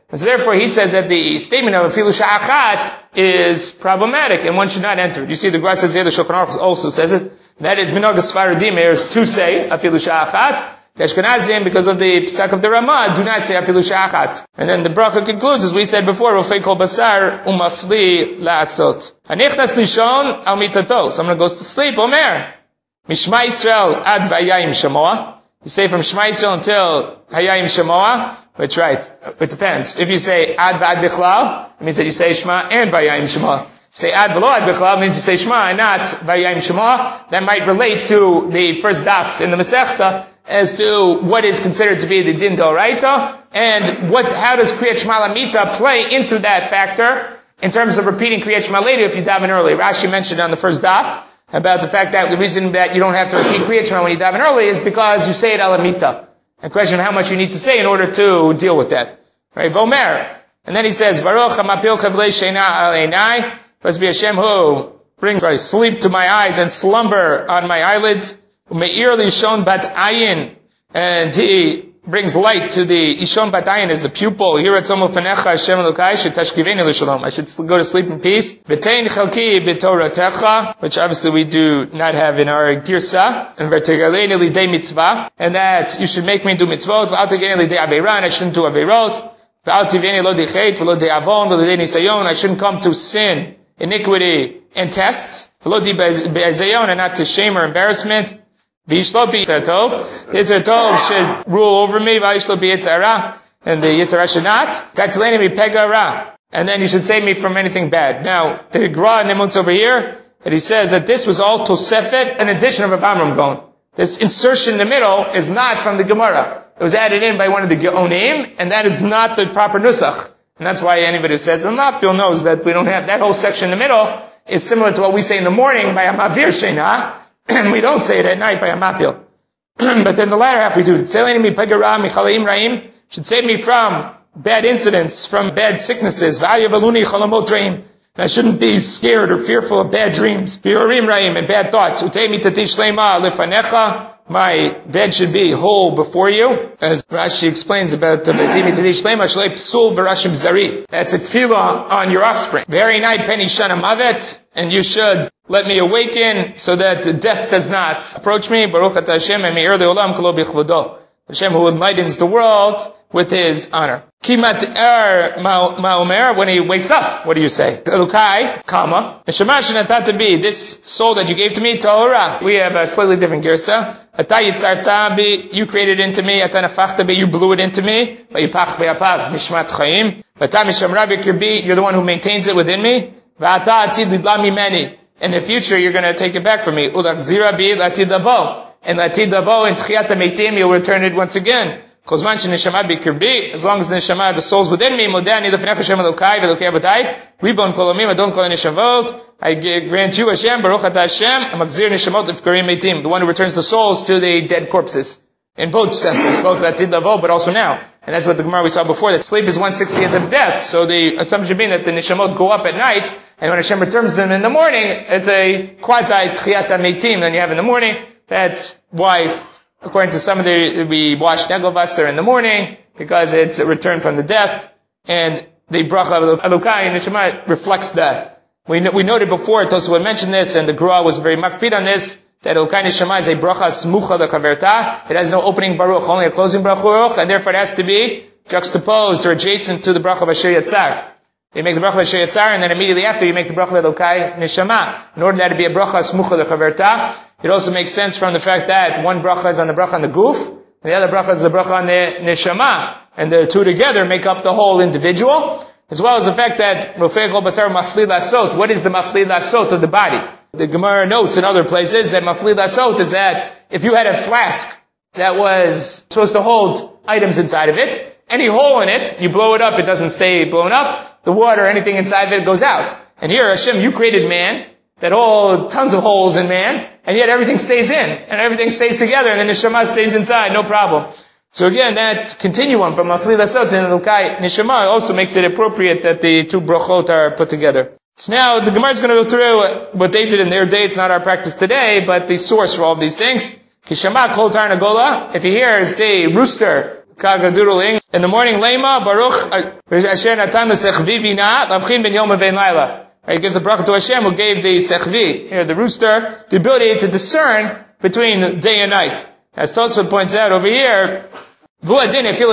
A: And so therefore he says that the statement of afilu sha'achat is problematic and one should not enter it. You see the Gemara says here, the Shulchan Aruch also says it. That is minhag Sfaradim is to say afilu sha'achat. The Ashkenazim, because of the Pesach of the Ramah, do not say afilu sha'achat. And then the bracha concludes, as we said before, Rofei kol basar umafli la'asot. Hanichnas lishon al mitato. Someone goes to sleep, Omer. Mishma Yisrael ad vayayim shamoah. You say from Shema Yisrael until Hayayim Shemoah, which right, it depends. If you say ad v'ad bichlal, it means that you say Shema and Vayayim Shemoah. If you say ad v'lo ad bichlal, it means you say Shema and not Vayayim Shemoah. That might relate to the first daf in the Masechta as to what is considered to be the din d'oraita, and what, how does Kriyat Shema Lamita play into that factor in terms of repeating Kriyat Shema later if you daven early. Rashi mentioned on the first daf about the fact that the reason that you don't have to repeat Kriyat Shema when you daven early is because you say it alamita. And question how much you need to say in order to deal with that. Right? Vomer. And then he says, Baruch HaMapil Chavlei Sheina Al Einai. Blessed be Hashem who brings sorry, sleep to my eyes and slumber on my eyelids. Umeir Lishon Bat Ayin. And he brings light to the Ishon Bat Ayin is the pupil. Here at Tzomel Panecha Hashem Elokai Shetashkiveni L'Shalom. I should go to sleep in peace. V'tein Chalki B'Toratecha, which obviously we do not have in our Girsa. And V'tegaleni L'Dei Mitzvah. And that you should make me do mitzvot. V'al Tegaleni L'Dei Aveira, and I shouldn't do Aveirot. V'al Tiveni Lo Dechet, V'lo Dei Avon, V'lo Dei Nisayon. I shouldn't come to sin, iniquity, and tests. V'lo Dei Be'azayon, and not to shame or embarrassment. V'yishlo bi Yitzhar Tov. The Yitzhar Tov should rule over me. V'yishlo bi Yitzhar Ra. And the Yitzhar Ra should not. Tatzileni mi Pega Ra. And then you should save me from anything bad. Now, the Gra in Nemunz over here, that he says that this was all Tosefet, an addition of Rav Amram Gaon. This insertion in the middle is not from the Gemara. It was added in by one of the Geonim, and that is not the proper Nusach. And that's why anybody who says Amapil knows that we don't have that whole section in the middle is similar to what we say in the morning by Amavir Shena, and we don't say it at night by Amapil. But then the latter half we do. Should save me from bad incidents, from bad sicknesses. I shouldn't be scared or fearful of bad dreams. And bad thoughts. My bed should be whole before you. As Rashi explains about the that's a tefillah on your offspring. Very night penny shana mavet, and you should let me awaken so that death does not approach me. Baruch atah Hashem me'ir le'olam kolo b'chvodo. Hashem who enlightens the world with His honor. Kimat er ma'omer, when he wakes up, what do you say? Elukai, comma. Neshama shenatata bi, this soul that you gave to me, tahora. We have a slightly different girsa. Ata yitzarta bi, you created into me. Ata nafachta bi, you blew it into me. Vayipach be'apav, nishmat chayim. Vata mishamra b'kirbi, you're the one who maintains it within me. Vata atid lidla mimeni. In the future, you're going to take it back from me. Ulakzira bi latid lavo. And latid lavo, in tchiyat ha-meitim, you'll return it once again. As long as the neshama, the soul's within me, modani lefnech Hashem Elokai v'Elokei Abatai, ribon kol omim, adon kol neshavot, I grant you Hashem, Baruch atah Hashem, amagzir neshamot lefkarim meitim, the one who returns the souls to the dead corpses. In both senses, both latid lavo, but also now. And that's what the Gemara we saw before, that sleep is one sixtieth of death. So the assumption being that the neshamot go up at night, and when Hashem returns them in the morning, it's a quasi tchiyat ha-meitim that you have in the morning. That's why, according to some of the, we wash Negelvasser in the morning, because it's a return from the death, and the bracha of Elokai and Neshama reflects that. We we noted before, Tosafot mentioned this, and the Gra was very makpid on this, that Elokai Neshama is a bracha smucha lechaverta. It has no opening baruch, only a closing baruch, and therefore it has to be juxtaposed or adjacent to the bracha of Asher Yatzar. You make the bracha of Asher Yatzar, and then immediately after you make the bracha of Elokai Neshama. In order that to be a bracha smucha lechaverta, it also makes sense from the fact that one bracha is on the bracha on the guf, and the other bracha is the bracha on the neshama, and the two together make up the whole individual, as well as the fact that Rofei kol basar mafli lasot. What is the mafli lasot of the body? The Gemara notes in other places that mafli lasot is that if you had a flask that was supposed to hold items inside of it, any hole in it, you blow it up, it doesn't stay blown up, the water, anything inside of it goes out. And here, Hashem, you created man, that hold tons of holes in man, and yet everything stays in, and everything stays together, and the neshama stays inside, no problem. So again, that continuum from Mafli Lasot and Elokai Neshama also makes it appropriate that the two brachot are put together. So now, the Gemara is going to go through what they did in their day. It's not our practice today, but the source for all of these things. Kishama kol tarnagola, if he hears the rooster kagaduruling. In the morning, Lema, Baruch, Asher Natan L'Sechvi Vina, Lamchin Ben Yom Ben Laila. He gives a bracha to Hashem who gave the Sechvi, here, the rooster, the ability to discern between day and night. As Tosfot points out over here, you don't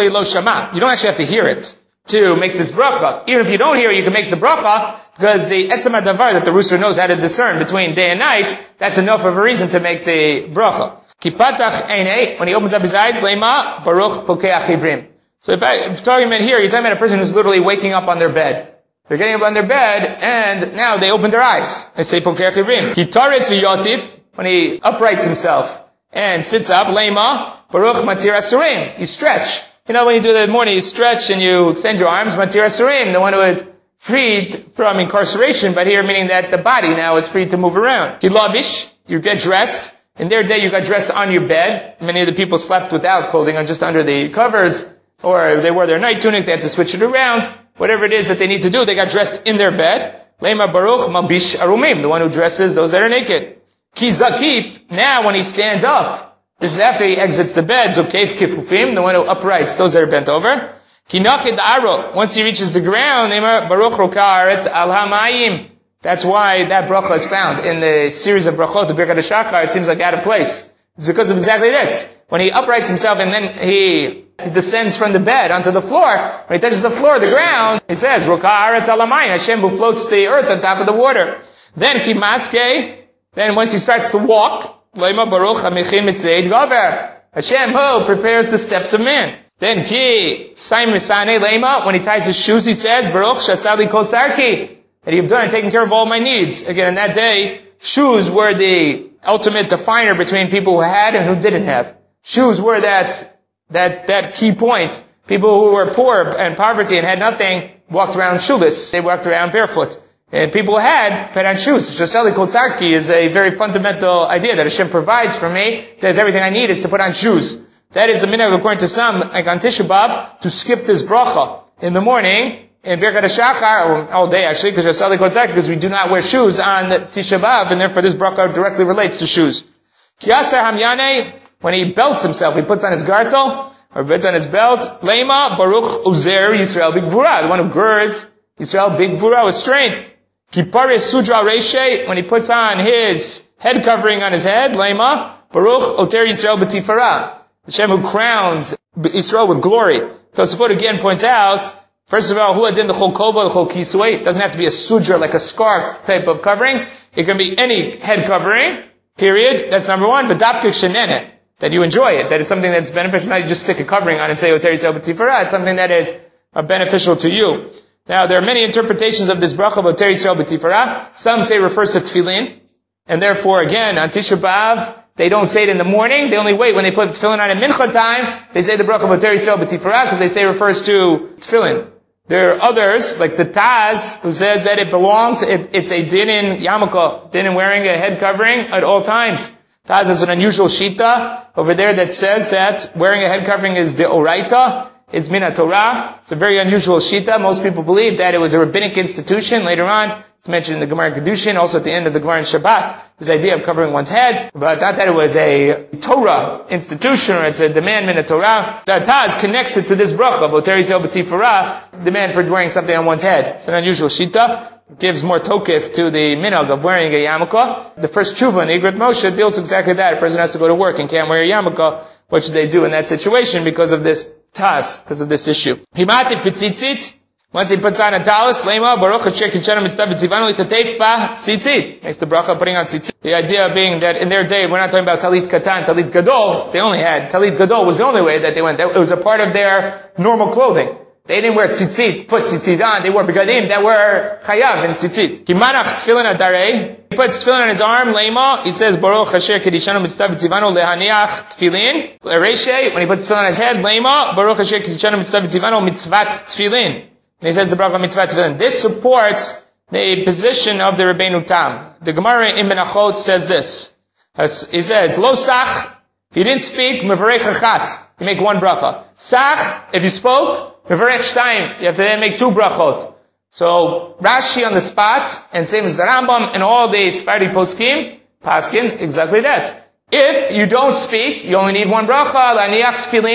A: actually have to hear it to make this bracha. Even if you don't hear it, you can make the bracha, because the etzem hadavar, that the rooster knows how to discern between day and night, that's enough of a reason to make the bracha. Kipatach einei, when he opens up his eyes, Lema, Baruch Pokeach Ibrim. So if, I, if talking about here, you're talking about a person who's literally waking up on their bed. They're getting up on their bed, and now they open their eyes. They say Pokeach Ibrim. Kitaretz v'yotif, when he uprights himself and sits up, Lema, Baruch Matir Asurim. You stretch. You know, when you do that in the morning, you stretch and you extend your arms, Matir Asurim, the one who is freed from incarceration, but here meaning that the body now is free to move around. Kilabish, you get dressed. In their day, you got dressed on your bed. Many of the people slept without clothing, on just under the covers, or they wore their night tunic, they had to switch it around. Whatever it is that they need to do, they got dressed in their bed. Lema Baruch Malbish Arumim, the one who dresses those that are naked. Ki Zakif, now when he stands up, this is after he exits the bed, so Keif Kifufim, the one who uprights those that are bent over. Ki Nachid Aro, once he reaches the ground, Lema Baruch Rokaretz Al Hamayim. That's why that bracha is found in the series of brachot, the Birkat HaShachar. It seems like out of place. It's because of exactly this. When he uprights himself and then he descends from the bed onto the floor, when he touches the floor, the ground, he says, Roka Haaretz Al Hamayim, Hashem who floats the earth on top of the water. Then Kimaske, then once he starts to walk, Lema Baruch HaMechin Mitzvei Gaver, Hashem who prepares the steps of man. Then Ki Saim Misane Lema, when he ties his shoes, he says, Baruch Shasali Kol Tzarki, that you've done and taken care of all my needs. Again, in that day, shoes were the ultimate definer between people who had and who didn't have. Shoes were that, that, that key point. People who were poor and poverty and had nothing walked around shoeless. They walked around barefoot. And people who had put on shoes. Shoseli Kol Tzarki is a very fundamental idea that Hashem provides for me. That everything I need is to put on shoes. That is the minhag according to some, like on Tisha B'Av, to skip this bracha in the morning, in Birkat HaShachar, all day actually, because Shoseli Kol Tzarki, because we do not wear shoes on Tisha B'Av, and therefore this bracha directly relates to shoes. Kiaser Hamyane, when he belts himself, he puts on his gartel, or puts on his belt, Lema Baruch Uzer Yisrael Bigvura, the one who girds Yisrael Bigvura with strength. Kipare Sudra Reshe, when he puts on his head covering on his head, Lema Baruch Oter Yisrael B'Tifara, Hashem who crowns Yisrael with glory. Tosafot again points out, first of all, Hu Adin the Chol Koba, the Chol Kisway. It doesn't have to be a sudra, like a scarf type of covering. It can be any head covering, period. That's number one. But Dafka Shenene, that you enjoy it, that it's something that's beneficial, not you just stick a covering on and say, Oter Yisrael B'Tifara. It's something that is uh, beneficial to you. Now, there are many interpretations of this bracha of Oter Yisrael B'Tifara. Some say it refers to tefillin, and therefore, again, on Tisha B'Av, they don't say it in the morning. They only wait when they put tefillin on at mincha time. They say the bracha of Oter Yisrael B'Tifara because they say it refers to tefillin. There are others, like the Taz, who says that it belongs, it, it's a din in yarmulke, din in wearing a head covering at all times. Taz has an unusual shita over there that says that wearing a head covering is the oraita, it's min Torah. It's a very unusual shita. Most people believe that it was a rabbinic institution. Later on, it's mentioned in the Gemara in Kedushin, also at the end of the Gemara in Shabbat, this idea of covering one's head, but not that it was a Torah institution or it's a demand min Torah. The Taz connects it to this bracha of Oter Yisrael B'Tifara, demand for wearing something on one's head. It's an unusual shita. It gives more tokif to the minhag of wearing a yarmulke. The first tshuva in the Igrit Moshe deals exactly that. A person has to go to work and can't wear a yarmulke. What should they do in that situation because of this Taz, because of this issue? Himati Pitzitzit. Once he puts on a talis, Lema, Baruch Asher Kitchenu Mitzvah B'Tzivanu L'Tatef Ba Tzitzit. Makes the bracha putting on tzitzit. The idea being that in their day, we're not talking about Talit Katan, Talit Gadol. They only had, Talit Gadol was the only way that they went. It was a part of their normal clothing. They didn't wear tzitzit, put tzitzit on. They wore begadim that were chayav in tzitzit. Kimanach tefillin adarei. He puts tefillin on his arm, Lema. He says, Baruch Asher Kedishanu Mitzvah B'Tzivanu Lehaniach Tefillin. L'Reshe, when he puts tefillin on his head, Lema, Baruch Asher Kedishanu Mitzvah B'Tzivanu Mitzvat Tefillin. And he says the bracha mitzvah tefillin. This supports the position of the Rabbeinu Tam. The Gemara in Menachot says this. As he says, Lo sach, if you didn't speak, mevarech achat. You make one bracha. Sach, if you spoke, mevarech shtaim. You have to then make two brachot. So, Rashi on the spot, and same as the Rambam, and all the Sephardi poskim, paskin, exactly that. If you don't speak, you only need one bracha, l'aniach tefillin,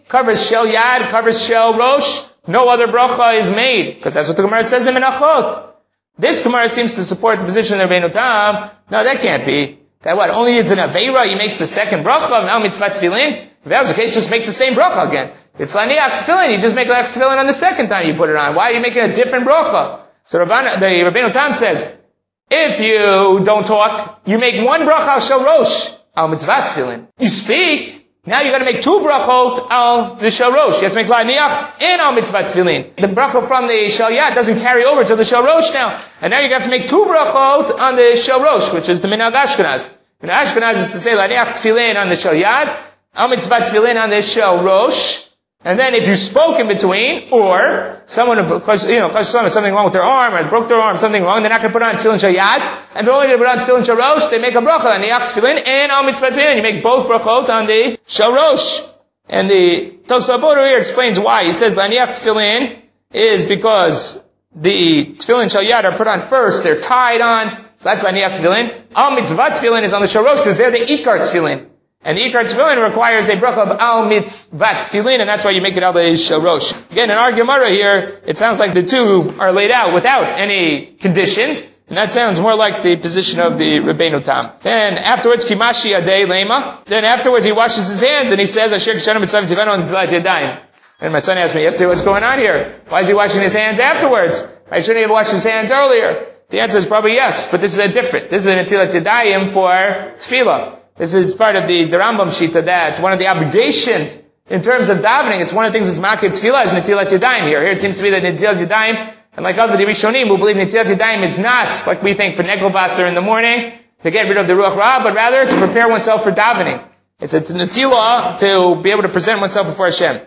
A: covers shel yad, covers shel rosh, no other bracha is made. Because that's what the Gemara says in Menachot. This Gemara seems to support the position of Rabbeinu Tam. No, that can't be. That what? Only it's an Aveira, he makes the second bracha, now mitzvah tefillin. If that was the case, just make the same bracha again. If it's laniach tefillin, you just make laniach tefillin on the second time you put it on. Why are you making a different bracha? So Rabban, the Rabbeinu Tam says, if you don't talk, you make one bracha al shel rosh, al mitzvah tefillin. You speak, now you got to make two brachot al the shel rosh. You have to make laniach and al mitzvah tefillin. The bracha from the shel yad doesn't carry over to the shel rosh now, and now you have to make two brachot on the shel rosh, which is the minhag Ashkenaz. Minhag Ashkenaz is to say laniach tefillin on the shel yad, al mitzvah tefillin on the shel rosh. And then if you spoke in between, or someone, you know, something wrong with their arm, or broke their arm, something wrong, they're not going to put on tefillin shel yad, and they're only going to put on tefillin shel rosh, they make a bracha on the yach tefillin and al mitzvah tefillin. You make both brachot on the shel rosh. And the Tosafot over here explains why. He says the laniach tefillin is because the tefillin shel yad are put on first, they're tied on, so that's laniach tefillin. Al mitzvah tefillin is on the shel rosh because they're the ikar tefillin. And the Ikar Tefillin requires a bracha of Al Mitzvah Tefillin, and that's why you make it Al Shel Rosh. Again, in our Gemara here, it sounds like the two are laid out without any conditions, and that sounds more like the position of the Rabbeinu Tam. Then afterwards, Kimashi Adei Lema. Then afterwards, he washes his hands and he says, Asher K'shanu Mitzvah Tzivanu Netilat Yadayim. And my son asked me yesterday, what's going on here? Why is he washing his hands afterwards? Why shouldn't he have washed his hands earlier? The answer is probably yes, but this is a different. This is a Netilat Yadayim for Tefillah. This is part of the, the Rambam Shita that one of the obligations in terms of davening, it's one of the things that's Makib Tefillah is Netilat Yadayim here. Here it seems to be that Netilat Yadayim, and like other Rishonim who believe Netilat Yadayim is not, like we think, for Negelvasser in the morning, to get rid of the Ruach Ra, but rather to prepare oneself for davening. It's a Netilah to be able to present oneself before Hashem.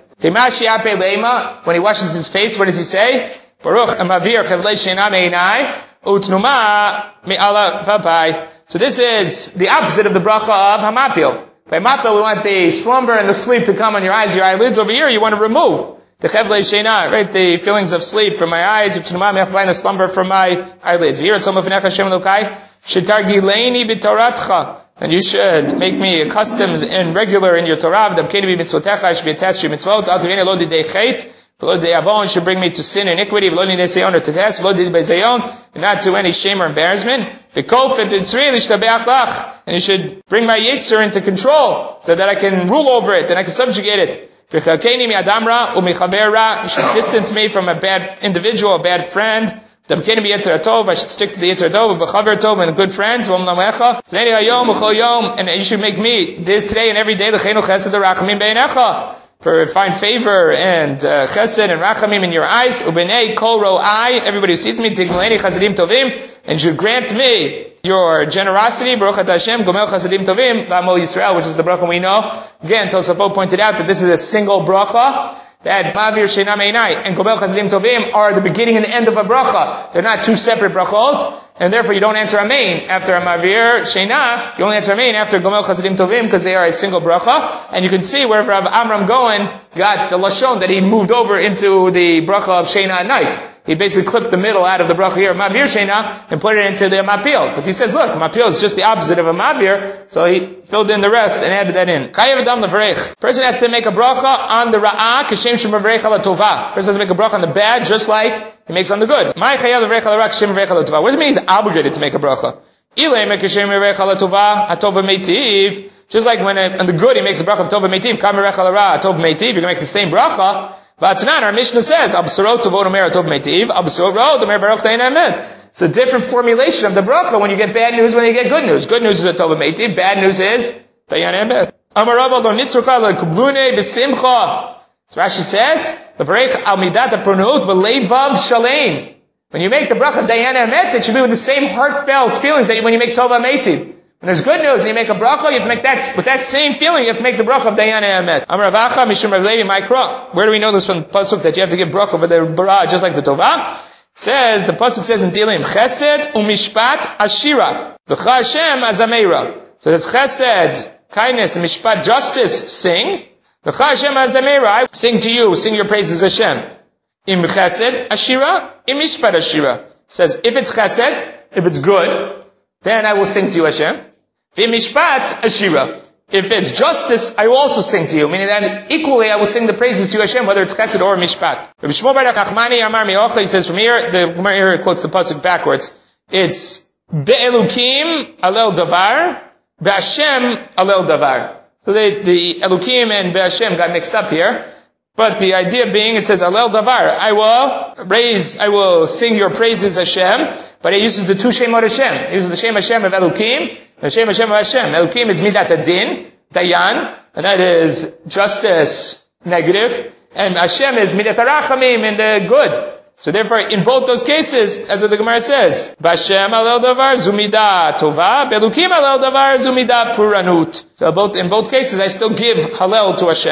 A: When he washes his face, what does he say? Baruch Amavir Chevlei Sheina Me'inai Utnuma Me'ala Vabai. So this is the opposite of the bracha of Hamapil. By Mapil, we want the slumber and the sleep to come on your eyes, your eyelids. Over here, you want to remove the Chevlei Sheina, right? The feelings of sleep from my eyes, Utnuma Me'ala the slumber from my eyelids. Here at Soma V'necha Hashem Elokai, Shetargileini b'Toratcha. And you should make me accustomed and regular in your Torah. V'dabkeni b'mitzvotecha, I should be attached to your mitzvot. Al teveni lo didei chet. V'lo didei avon, should bring me to sin and iniquity. V'lo nidei seyon or tetes. V'lo didei bezayon, and not to any shame or embarrassment. V'kof et tzri l'shtabeach lach. And you should bring my yetzer into control, so that I can rule over it, and I can subjugate it. V'chalkeni mi'adam ra u'michaber ra. You should distance me from a bad individual, a bad friend. I should stick to the Yetzer Tov, and good friends, and you should make me this today and every day for find favor and uh, chesed and rachamim in your eyes. Ubenei kol ro'ai, everybody who sees me, tigmaleni chasadim tovim, and should grant me your generosity. Baruch atah Hashem, gomel chasadim tovim, la'amo Yisrael, which is the bracha we know. Again, Tosafot pointed out that this is a single bracha. That Mavir Sheina Me'inai and Gomel Chasadim Tovim are the beginning and the end of a bracha. They're not two separate brachot, and therefore you don't answer Amen after a Mavir Sheina. You only answer Amen after Gomel Chasadim Tovim because they are a single bracha. And you can see wherever Rav Amram Goen got the lashon that he moved over into the bracha of Sheina at night. He basically clipped the middle out of the bracha here, Mavir Sheina, and put it into the Mapil. Because he says, look, Mapil is just the opposite of a Mavir, so he filled in the rest and added that in. Chayav Adam Levarech. Person has to make a bracha on the Ra'ah, Kashem Shem Levarech ala Tova. Person has to make a bracha on the bad, just like he makes on the good. My Chayav Levarech ala Ra, Kashem Levarech ala Tova. What does it mean he's obligated to make a bracha? Ilay me Kashem Levarech ala Tova, HaTova Meitiv. Just like when on the good he makes a bracha of Tova Meitiv, Kam Levarech ala Ra, HaTova Meitiv, you're going to make the same bracha. V'atanan, our Mishnah says, Absurot Tovot Omer Tov Meitiv, Absurot Omer Baruch Tein Emet. It's a different formulation of the bracha when you get bad news, when you get good news. Good news is a Tov Meitiv, bad news is Tein Emet. Amar Rav lo nitzruka le kublune b'simcha. So Rashi says, L'varech al midat ha'pronut v'leivav shaleim. When you make the bracha Dayan Emet, it should be with the same heartfelt feelings that when you make Tov Meitiv. When there's good news and you make a bracha, you have to make that, with that same feeling, you have to make the bracha of Dayan Emet. Amar Ravacha, Mishum Rav Levi, Mikra. Where do we know this from the Pasuk that you have to give bracha over the bara, just like the Tovah? It says, the Pasuk says in Tehillim, Chesed u'mishpat ashira. V'cha Hashem azameira. So there's Chesed, kindness, and mishpat, justice, sing. V'cha Hashem azameira. I sing to you, sing your praises Hashem. Im Chesed ashira, im mishpat ashira. It says, if it's Chesed, if it's good, then I will sing to you Hashem. V'mishpat ashira. If it's justice, I will also sing to you. Meaning that it's equally, I will sing the praises to Hashem, whether it's chesed or mishpat. Rabbi Shmuel bar Nachmani Amar Miocha, he says from here, the Gemara here quotes the pasuk backwards. It's Be'elukim alel davar, Be'Hashem alel davar. So they, the Elukim and Be'Hashem got mixed up here. But the idea being, it says alel davar. I will raise, I will sing your praises, Hashem. But it uses the two Shemot Hashem. It uses the Shem Hashem of Elukim, the Shem Hashem of Hashem. Elukim is Midat Adin, Dayan, and that is justice, negative. And Hashem is Midat Arachamim, in the good. So therefore, in both those cases, as the Gemara says, Bashem alel davar zumida tova, belukim alel davar zumida puranut. So both, in both cases, I still give Hallel to Hashem.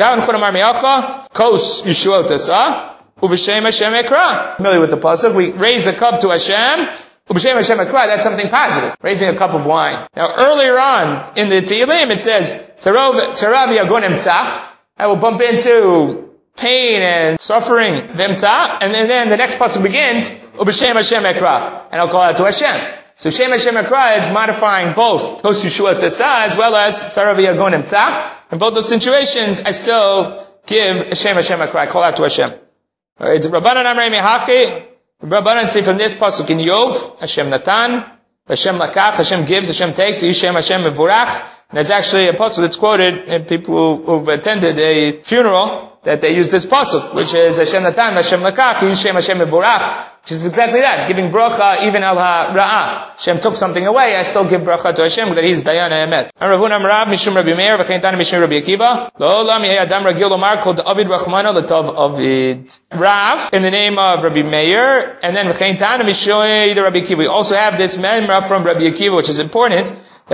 A: Kos Yeshuot Uv'Shem Hashem Ekra. Familiar with the pasuk? We raise a cup to Hashem. Uv'Shem Hashem Ekra. That's something positive. Raising a cup of wine. Now earlier on in the Tehillim it says, Tarav Yagon Emtza. I will bump into pain and suffering, Vemtza, and then, then the next pasuk begins, Uv'Shem Hashem Ekra, and I'll call out to Hashem. So Shem Hashem Ekra is modifying both Tos Yeshua Tesa as well as Tzarav Yagon Emtza. In both those situations, I still give Shem Hashem Ekra, I call out to Hashem. Alright, Rabbanan Amrei Mehachi, Rabbanan say from this pasuk in Yov, Hashem Natan, Hashem Lakach, Hashem gives, Hashem takes, Yishem Hashem Mevorach. And there's actually a pasuk that's quoted in people who've attended a funeral, that they use this pasuk, which is Hashem Natan, Hashem Lakach, Yishem Hashem Mevorach, which is exactly that, giving bracha even al ha-ra'ah. Hashem took something away, I still give bracha to Hashem, that He's Dayan Emet. Ravun Amrav, Mishum Rabbi Meir, V'chein Tana Mishum Rabbi Akiva, Lo'olam Yeh Adam Ragil Lomar, called Avid Rachmana L'tov Avid. Rav, in the name of Rabbi Meir, and then V'chein Tana Mishum Rabbi Akiva. We also have this memra from Rabbi Akiva, which is important. A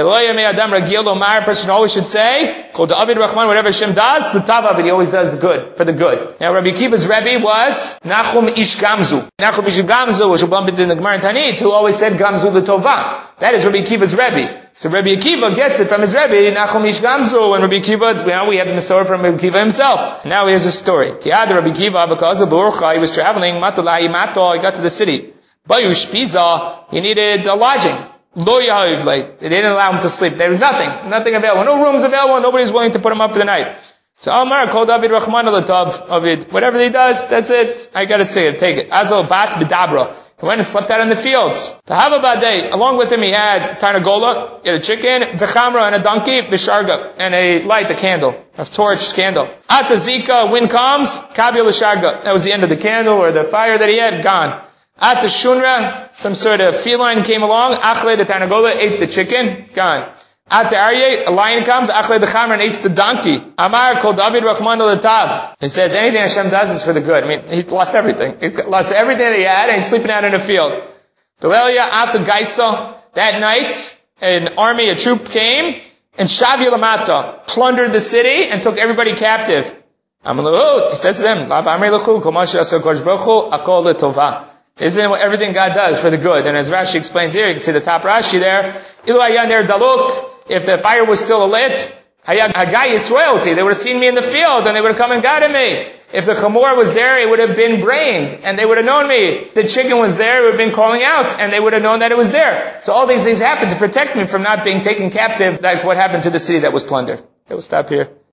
A: person always should say, called the Avid Rahman, whatever Hashem does, the Tava, he always does the good, for the good. Now Rabbi Akiva's Rebbe was Nachum Ish Gamzu. Nachum Ish Gamzu, which will bump into in the Gemara and Tanit, who always said Gamzu l'Tova. That is Rabbi Akiva's Rebbe. So Rabbi Akiva gets it from his Rebbe, Nachum Ish Gamzu, and Rabbi Akiva, you know, we have the Masorah from Rabbi Akiva himself. Now here's a story. Kiad Rabbi Akiva, because of Barucha, he was traveling, Matalai Mato, he got to the city. Bayush Piza, he needed a lodging. Lo yahiv, like, they didn't allow him to sleep. There was nothing, nothing available. No rooms available, nobody was willing to put him up for the night. So Amar called David Rahman al-Tav, David, whatever he does, that's it. I gotta say it, take it. Azal bat b'dabra. He went and slept out in the fields. Tahava ba'day, along with him he had tarnagola, he had a chicken, v'chamra and a donkey, v'sharga, and a light, a candle, a torched candle. Atazika, wind comes, kabya l'sharga. That was the end of the candle or the fire that he had, gone. At the shunra, some sort of feline came along, achle the tarnagola ate the chicken, gone. At the aryeh, a lion comes, achle the chamra and eats the donkey. Amar called David Rahman al-Tav. It says anything Hashem does is for the good. I mean, he lost everything. He's lost everything that he had and he's sleeping out in a field. Belelia at the Gaisa, that night, an army, a troop came, and Shavi Lamata plundered the city and took everybody captive. He says to them, La b'amrei lechu, kol ma she'asa Kodesh Baruch Hu, akol l'tova. Isn't what everything God does for the good? And as Rashi explains here, you can see the top Rashi there. Ilu hayan der daluk, if the fire was still lit, hayan hagai yisraelti, they would have seen me in the field and they would have come and gotten me. If the chamor was there, it would have been braying and they would have known me. The chicken was there, it would have been calling out and they would have known that it was there. So all these things happened to protect me from not being taken captive, like what happened to the city that was plundered. Okay, we'll stop here.